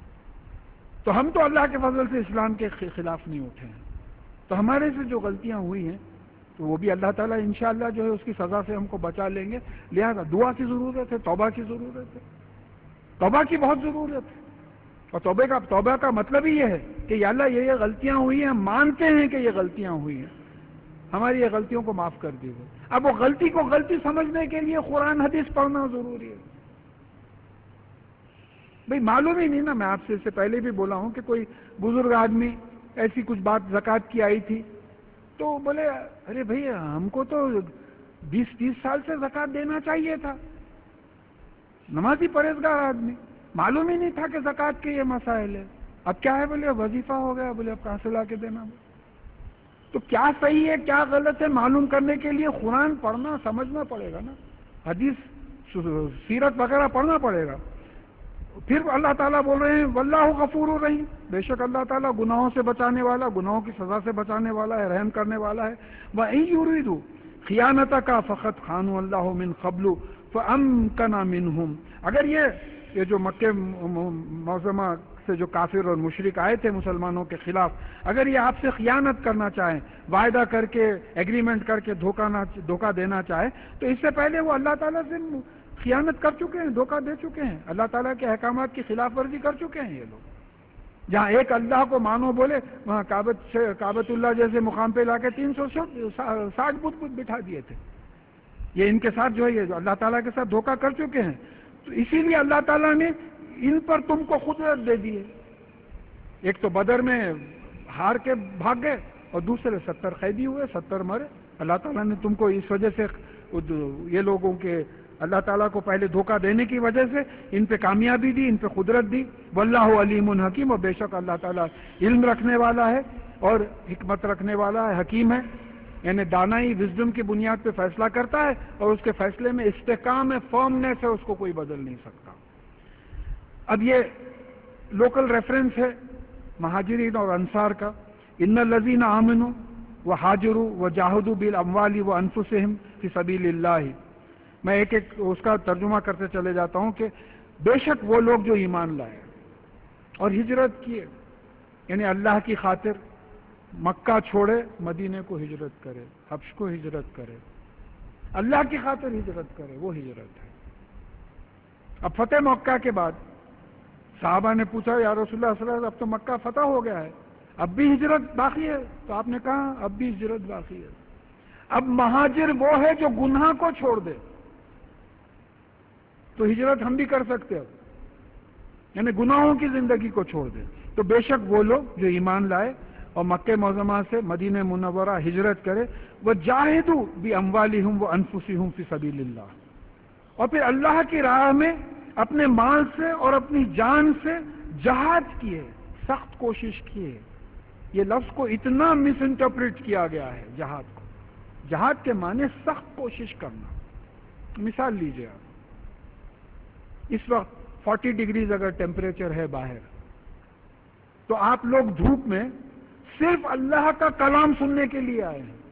تو ہم تو اللہ کے فضل سے اسلام کے خلاف نہیں اٹھے ہیں، تو ہمارے سے جو غلطیاں ہوئی ہیں تو وہ بھی اللہ تعالیٰ انشاءاللہ جو ہے اس کی سزا سے ہم کو بچا لیں گے۔ لہذا دعا کی ضرورت ہے، توبہ کی ضرورت ہے، توبہ کی بہت ضرورت ہے۔ اور توبہ کا توبہ کا مطلب ہی یہ ہے کہ یا اللہ یہ یہ غلطیاں ہوئی ہیں، مانتے ہیں کہ یہ غلطیاں ہوئی ہیں، ہماری یہ غلطیوں کو معاف کر دیجیے۔ اب وہ غلطی کو غلطی سمجھنے کے لیے قرآن حدیث پڑھنا ضروری ہے۔ بھئی معلوم ہی نہیں نا، میں آپ سے اس سے پہلے بھی بولا ہوں کہ کوئی بزرگ آدمی ایسی کچھ بات زکوٰۃ کی آئی تھی تو بولے ارے بھئی ہم کو تو بیس تیس سال سے زکوٰۃ دینا چاہیے تھا، نمازی پرہیزگار آدمی، معلوم ہی نہیں تھا کہ زکوٰۃ کے یہ مسائل ہے، اب کیا ہے؟ بولے وظیفہ ہو گیا، بولے اب کہاں سے لا کے دینا؟ تو کیا صحیح ہے کیا غلط ہے معلوم کرنے کے لیے قرآن پڑھنا سمجھنا پڑے گا نا، حدیث سیرت وغیرہ پڑھنا پڑے گا. پھر اللہ تعالیٰ بول رہے ہیں واللہ غفور الرحیم، بے شک اللہ تعالیٰ گناہوں سے بچانے والا، گناہوں کی سزا سے بچانے والا ہے، رحم کرنے والا ہے. وَإِن يُرِيدُوا خِيَانَتَكَ فَقَدْ خَانُوا اللَّهُ مِن قَبْلُ فَأَمْكَنَ مِنْهُمْ. اگر یہ یہ جو مکہ معظمہ سے جو کافر اور مشرک آئے تھے مسلمانوں کے خلاف، اگر یہ آپ سے خیانت کرنا چاہیں، وعدہ کر کے ایگریمنٹ کر کے دھوکہ نہ دھوکہ دینا چاہے، تو اس سے پہلے وہ اللہ تعالیٰ سے خیانت کر چکے ہیں، دھوکہ دے چکے ہیں، اللہ تعالیٰ کے احکامات کی خلاف ورزی کر چکے ہیں. یہ لوگ جہاں ایک اللہ کو مانو بولے وہاں کعبۃ کعبۃ اللہ جیسے مقام پہ لا کے تین سو ساٹھ بت بٹھا دیے تھے. یہ ان کے ساتھ جو ہے یہ اللہ تعالیٰ کے ساتھ دھوکہ کر چکے ہیں. تو اسی لیے اللہ تعالیٰ نے ان پر تم کو قدرت دے دی ہے. ایک تو بدر میں ہار کے بھاگ گئے اور دوسرے ستر قیدی ہوئے، ستر مرے. اللہ تعالیٰ نے تم کو اس وجہ سے یہ لوگوں کے اللہ تعالیٰ کو پہلے دھوکہ دینے کی وجہ سے ان پہ کامیابی دی، ان پہ قدرت دی. واللہ علیم حکیم، اور بے شک اللہ تعالیٰ علم رکھنے والا ہے اور حکمت رکھنے والا ہے، حکیم ہے. یعنی دانائی وزڈم کی بنیاد پہ فیصلہ کرتا ہے اور اس کے فیصلے میں استحکام ہے، فرمنیس ہے، اس کو کوئی بدل نہیں سکتا. اب یہ لوکل ریفرنس ہے مہاجرین اور انصار کا. ان الذین آمنوا وہاجروا وجاہدوا بالاموال وانفسہم فی سبیل اللہ. میں ایک ایک اس کا ترجمہ کرتے چلے جاتا ہوں کہ بے شک وہ لوگ جو ایمان لائے اور ہجرت کیے، یعنی اللہ کی خاطر مکہ چھوڑے مدینے کو ہجرت کرے، حبش کو ہجرت کرے، اللہ کی خاطر ہجرت کرے، وہ ہجرت ہے. اب فتح مکہ کے بعد صحابہ نے پوچھا یا رسول اللہ صلی اللہ علیہ وسلم اب تو مکہ فتح ہو گیا ہے، اب بھی ہجرت باقی ہے؟ تو آپ نے کہا اب بھی ہجرت باقی ہے. اب مہاجر وہ ہے جو گناہ کو چھوڑ دے، تو ہجرت ہم بھی کر سکتے ہیں، یعنی گناہوں کی زندگی کو چھوڑ دے. تو بے شک وہ لوگ جو ایمان لائے اور مکہ معظمہ سے مدینہ منورہ ہجرت کرے، وہ جاہدوا باموالہم وانفسہم فی سبیل اللہ، اور پھر اللہ کی راہ میں اپنے مال سے اور اپنی جان سے جہاد کیے، سخت کوشش کیے. یہ لفظ کو اتنا مس انٹرپریٹ کیا گیا ہے جہاد کو. جہاد کے معنی سخت کوشش کرنا. مثال لیجیے آپ، اس وقت فورٹی ڈگریز اگر ٹیمپریچر ہے باہر، تو آپ لوگ دھوپ میں صرف اللہ کا کلام سننے کے لیے آئے ہیں،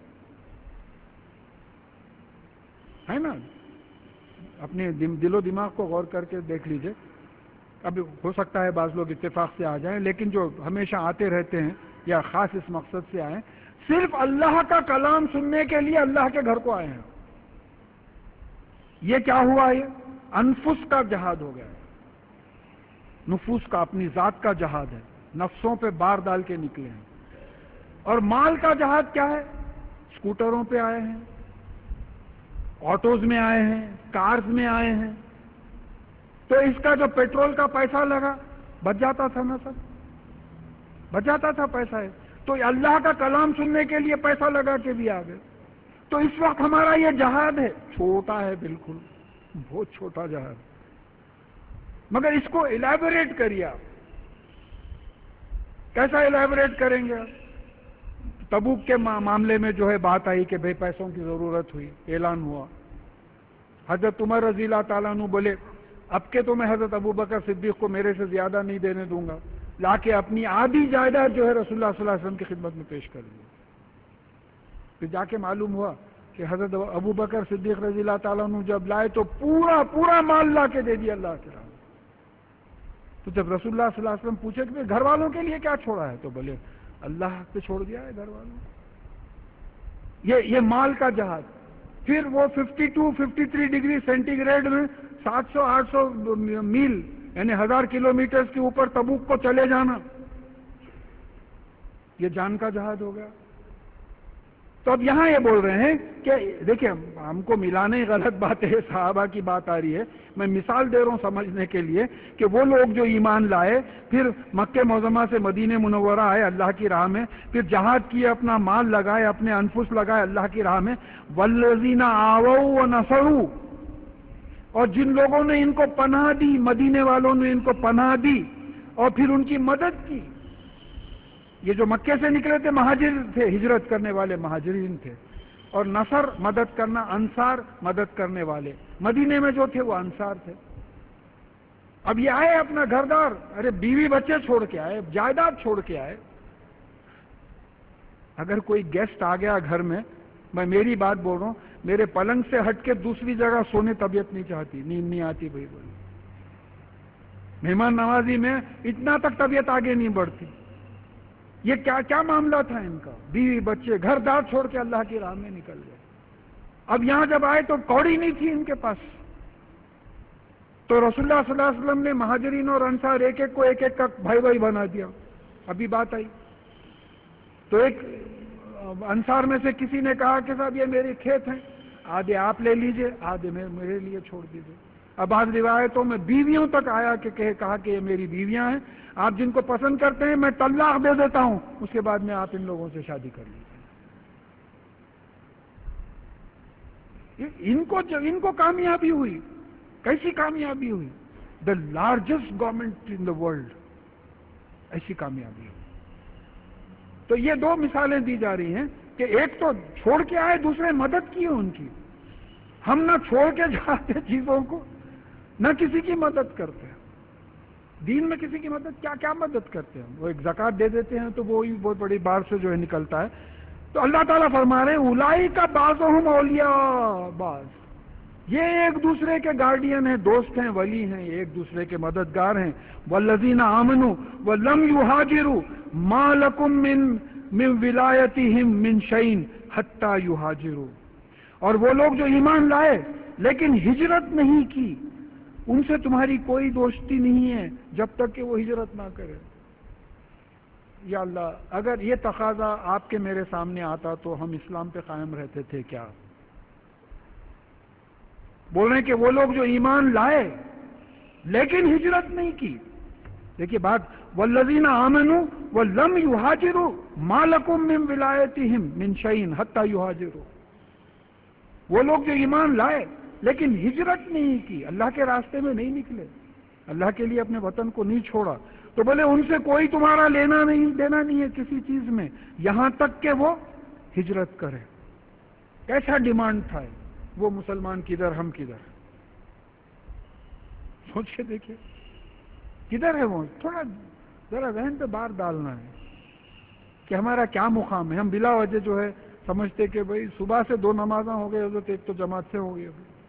ہے نا؟ اپنے دل و دماغ کو غور کر کے دیکھ لیجئے. اب ہو سکتا ہے بعض لوگ اتفاق سے آ جائیں، لیکن جو ہمیشہ آتے رہتے ہیں یا خاص اس مقصد سے آئیں، صرف اللہ کا کلام سننے کے لیے اللہ کے گھر کو آئے ہیں. یہ کیا ہوا؟ یہ انفس کا جہاد ہو گیا ہے، نفوس کا، اپنی ذات کا جہاد ہے، نفسوں پہ بار ڈال کے نکلے ہیں. اور مال کا جہاد کیا ہے؟ اسکوٹروں پہ آئے ہیں، آٹوز میں آئے ہیں، کارز میں آئے ہیں. تو اس کا جو پیٹرول کا پیسہ لگا بچ جاتا تھا نا سر، بچ جاتا تھا پیسہ ہے. تو اللہ کا کلام سننے کے لیے پیسہ لگا کے بھی آ گئے. تو اس وقت ہمارا یہ جہاد ہے، چھوٹا ہے، بالکل بہت چھوٹا جہاد، مگر اس کو الیبوریٹ کریے آپ. کیسا الیبوریٹ کریں گے آپ؟ تبوک کے معاملے میں جو ہے بات آئی کہ بھئی پیسوں کی ضرورت ہوئی، اعلان ہوا. حضرت عمر رضی اللہ تعالیٰ عنہ بولے اب کے تو میں حضرت ابو بکر صدیق کو میرے سے زیادہ نہیں دینے دوں گا، لا کے اپنی آدھی جائیداد جو ہے رسول اللہ صلی اللہ علیہ وسلم کی خدمت میں پیش کر دی. پھر جا کے معلوم ہوا کہ حضرت ابو بکر صدیق رضی اللہ تعالیٰ عنہ جب لائے تو پورا پورا مال لا کے دے دیا اللہ کے راہ. تو جب رسول اللہ صلی اللہ علیہ وسلم پوچھے کہ گھر والوں کے لیے کیا چھوڑا ہے، تو بولے اللہ پہ چھوڑ دیا ہے گھر والوں. یہ یہ مال کا جہاد. پھر وہ fifty two fifty three degree centigrade گریڈ میں سات سو آٹھ سو میل یعنی ہزار کلو میٹر کے اوپر تبوک کو چلے جانا، یہ جان کا جہاد ہو گیا. تو اب یہاں یہ بول رہے ہیں کہ دیکھیں ہم کو ملانے غلط بات ہے، صحابہ کی بات آ رہی ہے، میں مثال دے رہا ہوں سمجھنے کے لیے کہ وہ لوگ جو ایمان لائے، پھر مکہ معظمہ سے مدینہ منورہ آئے اللہ کی راہ میں، پھر جہاد کیے، اپنا مال لگائے، اپنے انفس لگائے اللہ کی راہ میں. والذین آووا ونصروا، اور جن لوگوں نے ان کو پناہ دی، مدینے والوں نے ان کو پناہ دی اور پھر ان کی مدد کی. یہ جو مکے سے نکلے تھے مہاجر تھے، ہجرت کرنے والے مہاجرین تھے، اور نصر مدد کرنا، انصار مدد کرنے والے مدینے میں جو تھے وہ انصار تھے۔ اب یہ آئے اپنا گھر دار، ارے بیوی بچے چھوڑ کے آئے، جائیداد چھوڑ کے آئے۔ اگر کوئی گیسٹ آ گیا گھر میں، میں میری بات بول رہا ہوں، میرے پلنگ سے ہٹ کے دوسری جگہ سونے طبیعت نہیں چاہتی، نیند نہیں آتی بھائی بولی، مہمان نوازی میں اتنا تک طبیعت آگے نہیں بڑھتی۔ یہ کیا کیا معاملہ تھا ان کا؟ بیوی بچے گھر دار چھوڑ کے اللہ کی راہ میں نکل گئے۔ اب یہاں جب آئے تو کوڑی نہیں تھی ان کے پاس، تو رسول اللہ صلی اللہ علیہ وسلم نے مہاجرین اور انصار ایک ایک کو ایک ایک کا بھائی بھائی بنا دیا۔ ابھی بات آئی تو ایک انصار میں سے کسی نے کہا کہ صاحب یہ میرے کھیت ہیں، آدھے آپ لے لیجئے، آدھے میرے لیے چھوڑ دیجئے۔ اب بعض روایتوں میں بیویوں تک آیا کہ کہا کہ یہ میری بیویاں ہیں، آپ جن کو پسند کرتے ہیں میں طلاق دے دیتا ہوں، اس کے بعد میں آپ ان لوگوں سے شادی کر لیجیے۔ ان کو جو ان کو کامیابی ہوئی، کیسی کامیابی ہوئی؟ The largest government in the world, ایسی کامیابی ہوئی۔ تو یہ دو مثالیں دی جا رہی ہیں کہ ایک تو چھوڑ کے آئے، دوسرے مدد کی ان کی۔ ہم نہ چھوڑ کے جاتے چیزوں کو، نہ کسی کی مدد کرتے ہیں۔ دین میں کسی کی مدد کیا کیا مدد کرتے ہیں؟ وہ ایک زکوٰۃ دے دیتے ہیں تو وہی بہت بڑی بار سے جو ہے نکلتا ہے۔ تو اللہ تعالیٰ فرما رہے ہیں اولئک بعضهم اولیاء بعض، یہ ایک دوسرے کے گارڈین ہیں، دوست ہیں، ولی ہیں، ایک دوسرے کے مددگار ہیں۔ والذین آمنوا ولم یہاجروا ما لکم من من ولایتہم من شیء حتی یہاجروا، اور وہ لوگ جو ایمان لائے لیکن ہجرت نہیں کی، ان سے تمہاری کوئی دوستی نہیں ہے جب تک کہ وہ ہجرت نہ کرے۔ یا اللہ، اگر یہ تقاضا آپ کے میرے سامنے آتا تو ہم اسلام پہ قائم رہتے تھے کیا؟ بول رہے ہیں کہ وہ لوگ جو ایمان لائے لیکن ہجرت نہیں کی۔ دیکھیے بات، والذین آمنوا ولم یہاجروا ما لکم من ولایتہم من شیء حتی یہاجروا، وہ لوگ جو ایمان لائے لیکن ہجرت نہیں کی، اللہ کے راستے میں نہیں نکلے، اللہ کے لیے اپنے وطن کو نہیں چھوڑا، تو بولے ان سے کوئی تمہارا لینا نہیں دینا نہیں ہے کسی چیز میں یہاں تک کہ وہ ہجرت کرے۔ کیسا ڈیمانڈ تھا وہ مسلمان کدھر، ہم کدھر؟ سوچ کے دیکھیے کدھر ہے وہ، تھوڑا ذرا ذہن پہ بار ڈالنا ہے کہ ہمارا کیا مقام ہے۔ ہم بلا وجہ جو ہے سمجھتے کہ بھئی صبح سے دو نمازاں ہو گئے، حضرت ایک تو جماعت سے ہو گئی،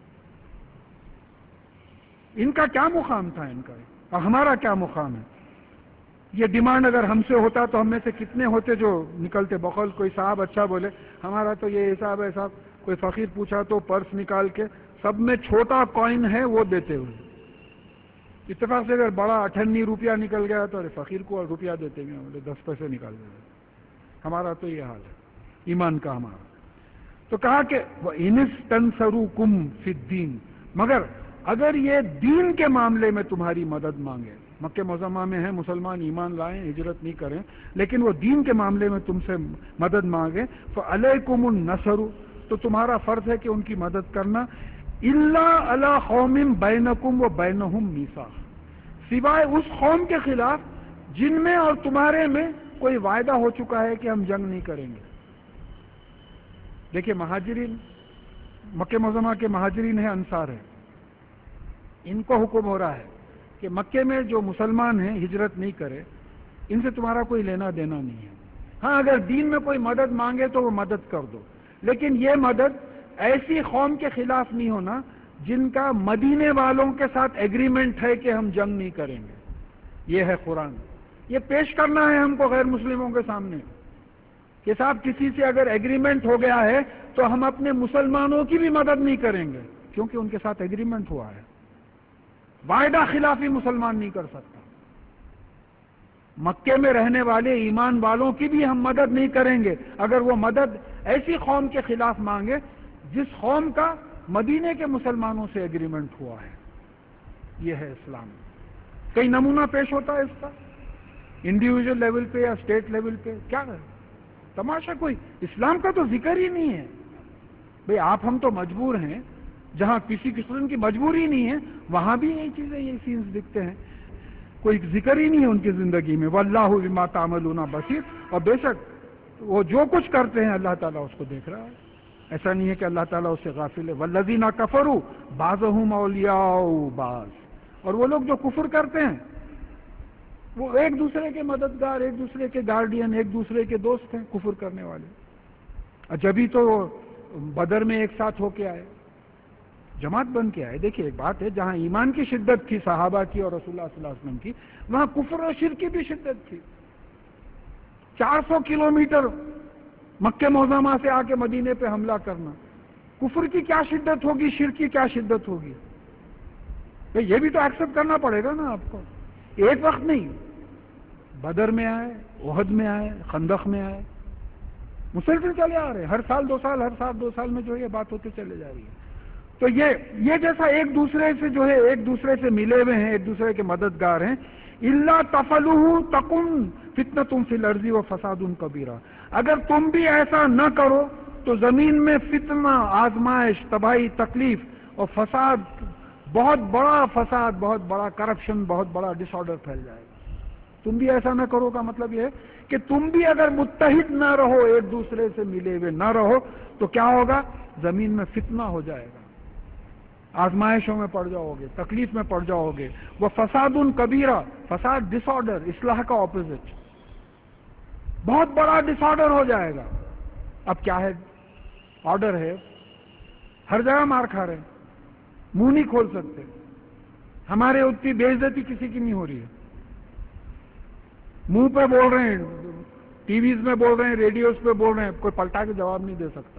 ان کا کیا مقام تھا ان کا، اور ہمارا کیا مقام ہے؟ یہ ڈیمانڈ اگر ہم سے ہوتا تو ہم میں سے کتنے ہوتے جو نکلتے بقول کوئی صاحب اچھا بولے ہمارا تو یہ حساب ہے صاحب، کوئی فقیر پوچھا تو پرس نکال کے سب میں چھوٹا کوئن ہے وہ دیتے ہوئے، اتفاق سے اگر بڑا اٹھنی روپیہ نکل گیا تو ارے فقیر کو روپیہ دیتے ہوئے بولے دس پیسے نکال دیتے۔ ہمارا تو یہ حال ہے ایمان کا ہمارا۔ تو کہا کہ وَإِنِ اسْتَنْصَرُوكُمْ فِي الدِّينِ، مگر اگر یہ دین کے معاملے میں تمہاری مدد مانگے، مکہ معظمہ میں ہیں مسلمان، ایمان لائیں، ہجرت نہیں کریں، لیکن وہ دین کے معاملے میں تم سے مدد مانگے، فَعَلَيْكُمُ النَّصْرُ، تو تمہارا فرض ہے کہ ان کی مدد کرنا، إِلَّا عَلَىٰ قَوْمٍ بَيْنَكُمْ وَبَيْنَهُمْ مِيثَاقٌ، سوائے اس قوم کے خلاف جن میں اور تمہارے میں کوئی وعدہ ہو چکا ہے کہ ہم جنگ نہیں کریں گے۔ دیکھیں مہاجرین، مکہ معظمہ کے مہاجرین ہیں، انصار ہیں، ان کو حکم ہو رہا ہے کہ مکے میں جو مسلمان ہیں ہجرت نہیں کرے، ان سے تمہارا کوئی لینا دینا نہیں ہے۔ ہاں اگر دین میں کوئی مدد مانگے تو وہ مدد کر دو، لیکن یہ مدد ایسی قوم کے خلاف نہیں ہونا جن کا مدینے والوں کے ساتھ ایگریمنٹ ہے کہ ہم جنگ نہیں کریں گے۔ یہ ہے قرآن، یہ پیش کرنا ہے ہم کو غیر مسلموں کے سامنے کہ صاحب کسی سے اگر ایگریمنٹ ہو گیا ہے تو ہم اپنے مسلمانوں کی بھی مدد نہیں کریں گے، کیونکہ ان کے ساتھ ایگریمنٹ ہوا ہے۔ وعدہ خلافی مسلمان نہیں کر سکتا۔ مکے میں رہنے والے ایمان والوں کی بھی ہم مدد نہیں کریں گے اگر وہ مدد ایسی قوم کے خلاف مانگے جس قوم کا مدینے کے مسلمانوں سے ایگریمنٹ ہوا ہے۔ یہ ہے اسلام۔ کئی نمونہ پیش ہوتا ہے اس کا انڈیویجول لیول پہ یا اسٹیٹ لیول پہ، کیا ہے تماشا؟ کوئی اسلام کا تو ذکر ہی نہیں ہے۔ بھئی آپ ہم تو مجبور ہیں، جہاں کسی قسم کی مجبوری نہیں ہے وہاں بھی یہی چیزیں، یہ سینز دکھتے ہیں۔ کوئی ذکر ہی نہیں ہے ان کی زندگی میں. واللہ بما تعملون بصیر، اور بے شک وہ جو کچھ کرتے ہیں اللہ تعالیٰ اس کو دیکھ رہا ہے. ایسا نہیں ہے کہ اللہ تعالیٰ اس سے غافل ہے. والذین کفروا بعضهم اولیاء بعض، اور وہ لوگ جو کفر کرتے ہیں وہ ایک دوسرے کے مددگار، ایک دوسرے کے گارڈین، ایک دوسرے کے دوست ہیں کفر کرنے والے. جبھی تو بدر میں ایک ساتھ ہو کے آئے، جماعت بن کے آئے. دیکھیے ایک بات ہے، جہاں ایمان کی شدت تھی صحابہ کی اور رسول اللہ صلی اللہ علیہ وسلم کی، وہاں کفر اور شرک کی بھی شدت تھی. چار سو کلو میٹر مکہ معظمہ سے آ کے مدینے پہ حملہ کرنا، کفر کی کیا شدت ہوگی، شرک کی کیا شدت ہوگی. یہ بھی تو ایکسپٹ کرنا پڑے گا نا آپ کو. ایک وقت نہیں، بدر میں آئے، احد میں آئے، خندق میں آئے، مسلسل چلے آ رہے ہیں. ہر سال دو سال ہر سال دو سال میں جو ہے یہ بات ہوتے چلے جا رہی ہے. تو یہ یہ جیسا ایک دوسرے سے جو ہے ایک دوسرے سے ملے ہوئے ہیں، ایک دوسرے کے مددگار ہیں. الا تفعلوه تکن فتنۃ فی الارض وفساد کبیر، اگر تم بھی ایسا نہ کرو تو زمین میں فتنہ، آزمائش، تباہی، تکلیف اور فساد، بہت بڑا فساد، بہت بڑا کرپشن، بہت بڑا ڈس آرڈر پھیل جائے گا. تم بھی ایسا نہ کرو کا مطلب یہ ہے کہ تم بھی اگر متحد نہ رہو، ایک دوسرے سے ملے ہوئے نہ رہو، تو کیا ہوگا؟ زمین میں فتنہ ہو جائے گا، آزمائشوں میں پڑ جاؤ گے، تکلیف میں پڑ جاؤ گے. وہ فساد کبیرہ، فساد ڈس آرڈر، اصلاح کا اپوزٹ، بہت بڑا ڈس آرڈر ہو جائے گا. اب کیا ہے؟ آرڈر ہے، ہر جگہ مار کھا رہے ہیں، منہ نہیں کھول سکتے. ہمارے اتنی بے عزتی کسی کی نہیں ہو رہی ہے، منہ پہ بول رہے ہیں، ٹی ویز میں بول رہے ہیں، ریڈیوز پہ بول رہے ہیں، کوئی پلٹا کے جواب نہیں دے سکتا.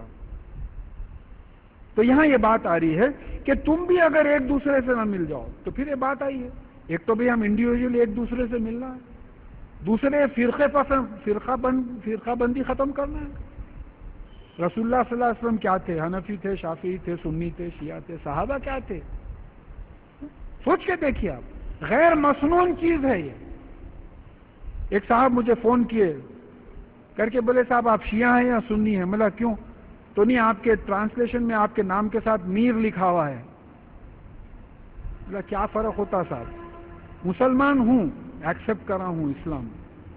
تو یہاں یہ بات آ رہی ہے کہ تم بھی اگر ایک دوسرے سے نہ مل جاؤ تو پھر یہ بات آئی ہے. ایک تو بھی ہم انڈیویجلی ایک دوسرے سے ملنا ہے، دوسرے فرقے پسند فرقہ بند فرقہ بندی ختم کرنا ہے. رسول اللہ صلی اللہ علیہ وسلم کیا تھے؟ حنفی تھے، شافعی تھے، سنی تھے، شیعہ تھے. صحابہ کیا تھے؟ سوچ کے دیکھیے آپ، غیر مسنون چیز ہے یہ. ایک صاحب مجھے فون کیے کر کے بولے صاحب آپ شیعہ ہیں یا سنی ہیں؟ ملا کیوں؟ تو نہیں، آپ کے ٹرانسلیشن میں آپ کے نام کے ساتھ میر لکھا ہوا ہے. ملا کیا فرق ہوتا صاحب؟ مسلمان ہوں، ایکسپٹ کر رہا ہوں اسلام.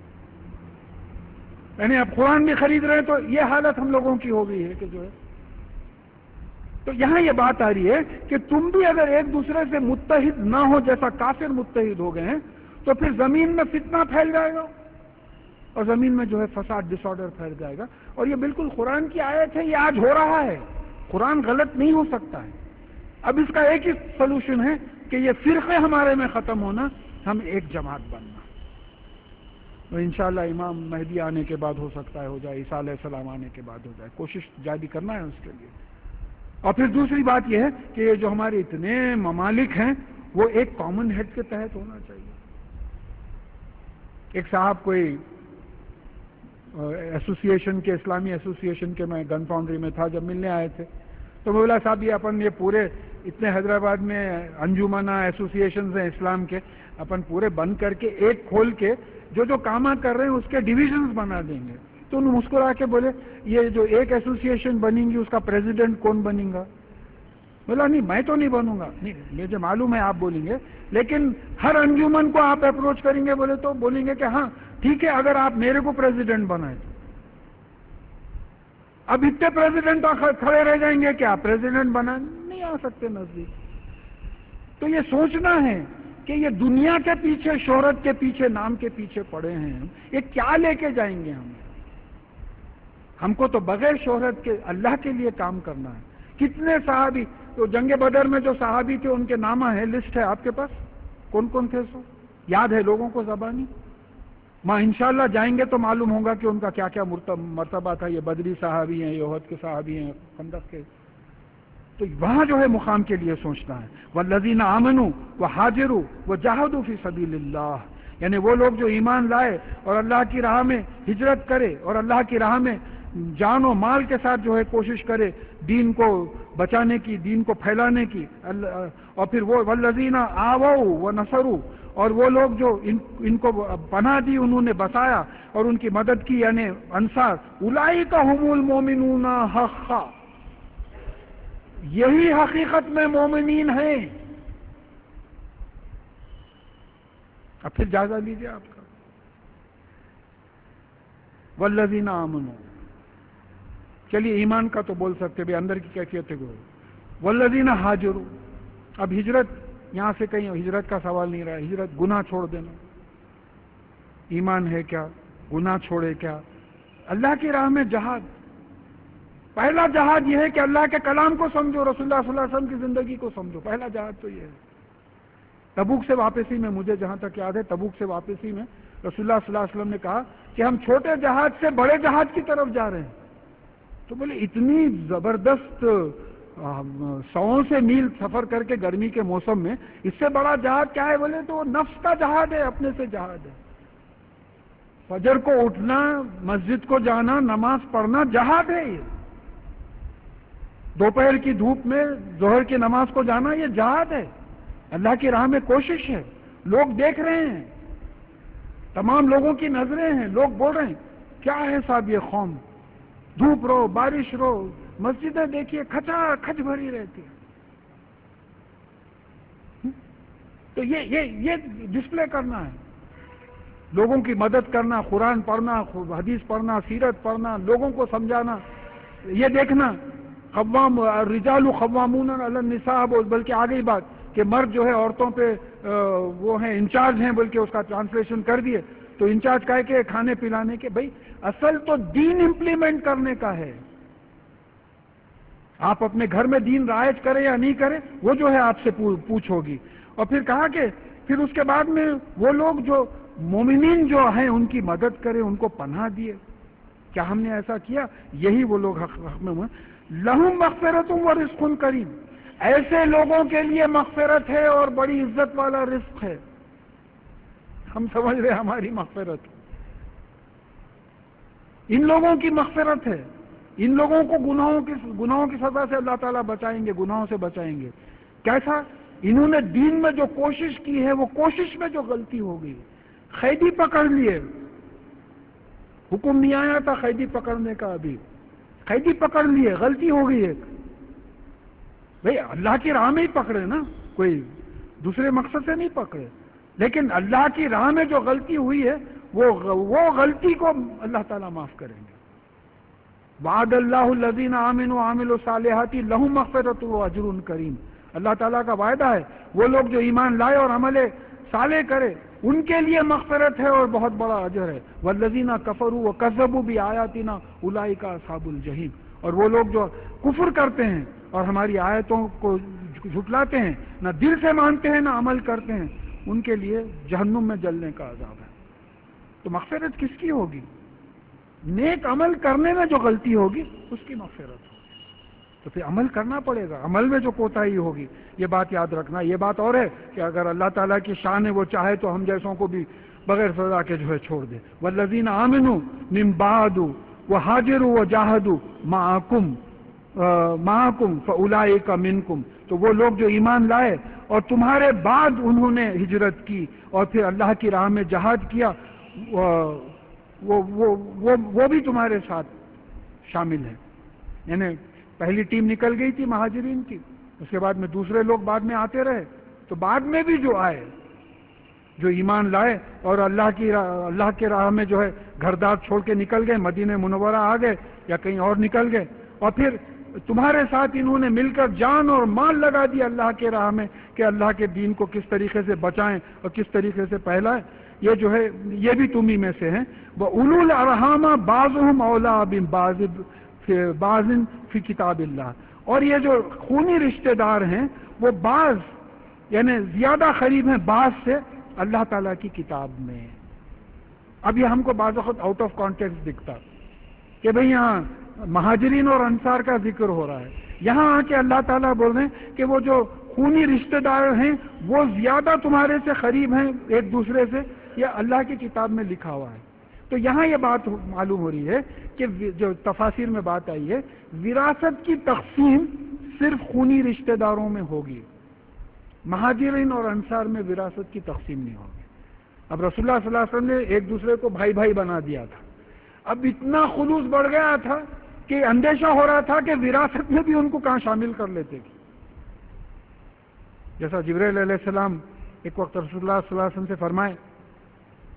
یعنی اب قرآن بھی خرید رہے ہیں تو یہ حالت ہم لوگوں کی ہو گئی ہے کہ جو ہے. تو یہاں یہ بات آ رہی ہے کہ تم بھی اگر ایک دوسرے سے متحد نہ ہو، جیسا کافر متحد ہو گئے ہیں، تو پھر زمین میں فتنہ پھیل جائے گا اور زمین میں جو ہے فساد، ڈس آرڈر پھیل جائے گا. اور یہ بالکل قرآن کی آیت ہے، یہ آج ہو رہا ہے. قرآن غلط نہیں ہو سکتا ہے. اب اس کا ایک ہی سلوشن ہے کہ یہ فرقے ہمارے میں ختم ہونا، ہم ایک جماعت بننا. تو انشاءاللہ امام مہدی آنے کے بعد ہو سکتا ہے ہو جائے، عیسیٰ علیہ السلام آنے کے بعد ہو جائے. کوشش جاری کرنا ہے اس کے لیے. اور پھر دوسری بات یہ ہے کہ یہ جو ہمارے اتنے ممالک ہیں وہ ایک کامن ہیڈ کے تحت ہونا چاہیے. ایک صاحب کوئی ایسوسی ایشن کے، اسلامی ایسوسی ایشن کے، میں گن فاؤنڈری میں تھا جب ملنے آئے تھے، تو بولا صاحب یہ اپن یہ پورے اتنے حیدرآباد میں انجمنہ ایسوسی ایشنز ہیں اسلام کے، اپن پورے بند کر کے ایک کھول کے جو جو کام کر رہے ہیں اس کے ڈویژنز بنا دیں گے. تو انہوں مسکرا کے بولے یہ جو ایک ایسوسی ایشن بنیں گی اس کا پریزیڈنٹ کون بنے گا؟ بولا نہیں میں تو نہیں بنوں گا. نہیں مجھے معلوم ہے آپ بولیں گے، لیکن ہر انجمن کو آپ اپروچ کریں گے بولے تو بولیں گے کہ ہاں ٹھیک ہے اگر آپ میرے کو پریزیڈنٹ بنائے تو. اب اتنے پریزیڈنٹ کھڑے رہ جائیں گے کہ آپ پریزیڈنٹ بنا نہیں آ سکتے نزدیک. تو یہ سوچنا ہے کہ یہ دنیا کے پیچھے، شہرت کے پیچھے، نام کے پیچھے پڑے ہیں، یہ کیا لے کے جائیں گے ہم؟ ہم کو تو بغیر شہرت کے اللہ کے لیے کام کرنا ہے. کتنے صحابی، تو جنگ بدر میں جو صحابی تھے ان کے نامہ ہے، لسٹ ہے آپ کے پاس، کون کون تھے؟ سو یاد ہے لوگوں کو زبانی؟ ماں انشاءاللہ جائیں گے تو معلوم ہوگا کہ ان کا کیا کیا مرتبہ تھا. یہ بدری صحابی ہیں، یہ احد کے صحابی ہیں، خندق کے. تو وہاں جو ہے مقام کے لیے سوچنا ہے. والذین آمنوا وہاجروا وجاہدوا فی سبیل اللہ، یعنی وہ لوگ جو ایمان لائے اور اللہ کی راہ میں ہجرت کرے اور اللہ کی راہ میں جان و مال کے ساتھ جو ہے کوشش کرے دین کو بچانے کی، دین کو پھیلانے کی. اور پھر وہ والذین آووا ونصروا، اور وہ لوگ جو ان, ان کو پناہ دی، انہوں نے بسایا اور ان کی مدد کی، یعنی انصار. اولئک هم المؤمنون حقا، یہی حقیقت میں مومنین ہیں. اب پھر جائزہ لیجیے آپ کا. والذین آمنوا، چلیے ایمان کا تو بول سکتے بھی، اندر کی کیفیت ہے وہ. والذین ہاجروا، اب ہجرت یہاں سے کہیں ہجرت کا سوال نہیں رہا، ہجرت گناہ چھوڑ دینا. ایمان ہے کیا، گناہ چھوڑے کیا، اللہ کی راہ میں جہاد. پہلا جہاد یہ ہے کہ اللہ کے کلام کو سمجھو، رسول اللہ صلی اللہ علیہ وسلم کی زندگی کو سمجھو. پہلا جہاد تو یہ ہے. تبوک سے واپسی میں، مجھے جہاں تک یاد ہے، تبوک سے واپسی میں رسول اللہ صلی اللہ علیہ وسلم نے کہا کہ ہم چھوٹے جہاد سے بڑے جہاد کی طرف جا رہے ہیں. تو بولے اتنی زبردست سو سے میل سفر کر کے گرمی کے موسم میں اس سے بڑا جہاد کیا ہے؟ بولے تو وہ نفس کا جہاد ہے، اپنے سے جہاد ہے. فجر کو اٹھنا، مسجد کو جانا، نماز پڑھنا جہاد ہے. یہ دوپہر کی دھوپ میں ظہر کی نماز کو جانا یہ جہاد ہے. اللہ کی راہ میں کوشش ہے. لوگ دیکھ رہے ہیں، تمام لوگوں کی نظریں ہیں، لوگ بول رہے ہیں کیا ہے صاحب یہ قوم، دھوپ رو بارش رو مسجدیں دیکھیے کھچا کھچ بھری رہتی ہے. تو یہ یہ یہ ڈسپلے کرنا ہے، لوگوں کی مدد کرنا، قرآن پڑھنا، حدیث پڑھنا، سیرت پڑھنا، لوگوں کو سمجھانا، یہ دیکھنا. قوام الرجال قوامون علی النساء، بلکہ آگے بات کہ مرد جو ہے عورتوں پہ وہ ہیں انچارج ہیں، بلکہ اس کا ٹرانسلیشن کر دیے تو انچارج کا ہے کہ کھانے پلانے کے. بھائی اصل تو دین امپلیمنٹ کرنے کا ہے. آپ اپنے گھر میں دین رائج کریں یا نہیں کریں وہ جو ہے آپ سے پوچھ ہوگی. اور پھر کہا کہ پھر اس کے بعد میں وہ لوگ جو مومنین جو ہیں ان کی مدد کریں، ان کو پناہ دیے. کیا ہم نے ایسا کیا؟ یہی وہ لوگ حق میں ہوئے. لہم مغفرۃ و رزق کریم، ایسے لوگوں کے لیے مغفرت ہے اور بڑی عزت والا رزق ہے. ہم سمجھ رہے ہماری مغفرت، ان لوگوں کی مغفرت ہے. ان لوگوں کو گناہوں کی گناہوں کی سزا سے اللہ تعالیٰ بچائیں گے، گناہوں سے بچائیں گے. کیسا؟ انہوں نے دین میں جو کوشش کی ہے، وہ کوشش میں جو غلطی ہو گئی، قیدی پکڑ لیے. حکم نہیں آیا تھا قیدی پکڑنے کا، ابھی قیدی پکڑ لیے، غلطی ہو گئی ایک. بھئی اللہ کی راہ میں ہی پکڑے نا، کوئی دوسرے مقصد سے نہیں پکڑے. لیکن اللہ کی راہ میں جو غلطی ہوئی ہے وہ وہ غلطی کو اللہ تعالیٰ معاف کریں گے. وعد اللہ الذین آمنوا وعملوا الصالحات لہم مغفرۃ و اجر کریم. اللہ تعالیٰ کا وعدہ ہے وہ لوگ جو ایمان لائے اور عمل صالح کرے ان کے لیے مغفرت ہے اور بہت بڑا اجر ہے. والذین کفروا وکذبوا بآیاتنا اولئک اصحاب الجحیم. اور وہ لوگ جو کفر کرتے ہیں اور ہماری آیتوں کو جھٹلاتے ہیں، نہ دل سے مانتے ہیں نہ عمل کرتے ہیں، ان کے لیے جہنم میں جلنے کا عذاب ہے. تو مغفرت کس کی ہوگی؟ نیک عمل کرنے میں جو غلطی ہوگی اس کی مغفرت ہوگی. تو پھر عمل کرنا پڑے گا. عمل میں جو کوتاہی ہوگی یہ بات یاد رکھنا. یہ بات اور ہے کہ اگر اللہ تعالیٰ کی شان ہے، وہ چاہے تو ہم جیسوں کو بھی بغیر سزا کے جو ہے چھوڑ دے. والذین آمنوا من بعد وہاجروا وجاہدوا معکم معکم فاولئک منکم. تو وہ لوگ جو ایمان لائے اور تمہارے بعد انہوں نے ہجرت کی اور پھر اللہ کی راہ میں جہاد کیا، وہ وہ وہ وہ بھی تمہارے ساتھ شامل ہیں. یعنی پہلی ٹیم نکل گئی تھی مہاجرین کی، اس کے بعد میں دوسرے لوگ بعد میں آتے رہے. تو بعد میں بھی جو آئے، جو ایمان لائے اور اللہ کی اللہ کے راہ میں جو ہے گھر دار چھوڑ کے نکل گئے، مدینہ منورہ آ گئے یا کہیں اور نکل گئے، اور پھر تمہارے ساتھ انہوں نے مل کر جان اور مال لگا دیا اللہ کے راہ میں کہ اللہ کے دین کو کس طریقے سے بچائیں اور کس طریقے سے پھیلائیں. یہ جو ہے یہ بھی تمہیں میں سے ہیں. وَأُولُو الْأَرْحَامَ بَعْضُهُمْ أَوْلَىٰ بِبَعْضٍ بَعْضٍ فِي کتاب اللہ. اور یہ جو خونی رشتہ دار ہیں وہ بعض یعنی زیادہ قریب ہیں بعض سے اللہ تعالیٰ کی کتاب میں. اب یہ ہم کو بعض وقت آؤٹ آف کانٹیکسٹ دکھتا کہ بھئی یہاں مہاجرین اور انصار کا ذکر ہو رہا ہے، یہاں آ کے اللہ تعالیٰ بول رہے ہیں کہ وہ جو خونی رشتہ دار ہیں وہ زیادہ تمہارے سے قریب ہیں ایک دوسرے سے، یہ اللہ کی کتاب میں لکھا ہوا ہے. تو یہاں یہ بات معلوم ہو رہی ہے کہ جو تفاسیر میں بات آئی ہے، وراثت کی تقسیم صرف خونی رشتہ داروں میں ہوگی، مہاجرین اور انصار میں وراثت کی تقسیم نہیں ہوگی. اب رسول اللہ صلی اللہ علیہ وسلم نے ایک دوسرے کو بھائی بھائی بنا دیا تھا. اب اتنا خلوص بڑھ گیا تھا کہ اندیشہ ہو رہا تھا کہ وراثت میں بھی ان کو کہاں شامل کر لیتے گی. جیسا جبرائیل علیہ السلام ایک وقت رسول اللہ صلی اللہ علیہ وسلم سے فرمائے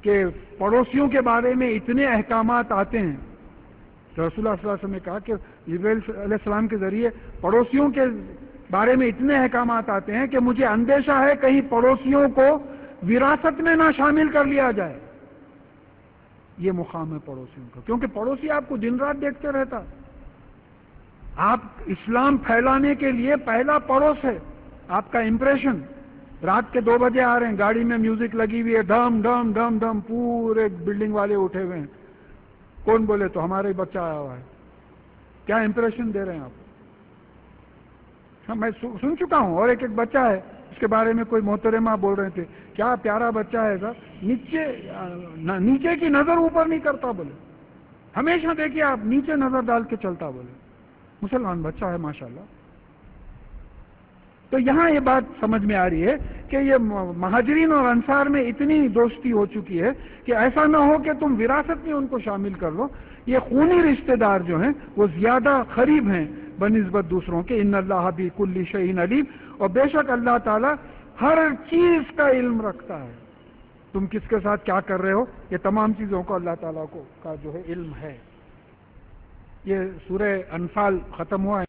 کہ پڑوسیوں کے بارے میں اتنے احکامات آتے ہیں. تو رسول اللہ صلی اللہ علیہ وسلم نے کہا کہ جبرائیل علیہ السلام کے ذریعے پڑوسیوں کے بارے میں اتنے احکامات آتے ہیں کہ مجھے اندیشہ ہے کہیں پڑوسیوں کو وراثت میں نہ شامل کر لیا جائے. یہ مقام ہے پڑوسیوں کا، کیونکہ پڑوسی آپ کو دن رات دیکھتے رہتا. آپ اسلام پھیلانے کے لیے پہلا پڑوس ہے آپ کا امپریشن. رات کے دو بجے آ رہے ہیں، گاڑی میں میوزک لگی ہوئی ہے، ڈھم ڈھم ڈھم ڈھم، پورے بلڈنگ والے اٹھے ہوئے ہیں. کون بولے تو ہمارا ہی بچہ آیا ہوا ہے. کیا امپریشن دے رہے ہیں آپ؟ ہاں میں سن چکا ہوں. اور ایک ایک بچہ ہے اس کے بارے میں کوئی محترمہ بول رہے تھے کیا پیارا بچہ ہے سر، نیچے نیچے کی نظر اوپر نہیں کرتا بولے، ہمیشہ دیکھیے آپ نیچے نظر ڈال کے چلتا بولے. مسلمان بچہ ہے ماشاءاللہ. تو یہاں یہ بات سمجھ میں آ رہی ہے کہ یہ مہاجرین اور انصار میں اتنی دوستی ہو چکی ہے کہ ایسا نہ ہو کہ تم وراثت میں ان کو شامل کر لو. یہ خونی رشتہ دار جو ہیں وہ زیادہ قریب ہیں بنسبت دوسروں کے. ان اللہ بکل شیء علیم، اور بے شک اللہ تعالی ہر چیز کا علم رکھتا ہے. تم کس کے ساتھ کیا کر رہے ہو، یہ تمام چیزوں کو اللہ تعالیٰ کو کا جو ہے علم ہے. یہ سورہ انفال ختم ہوا ہے.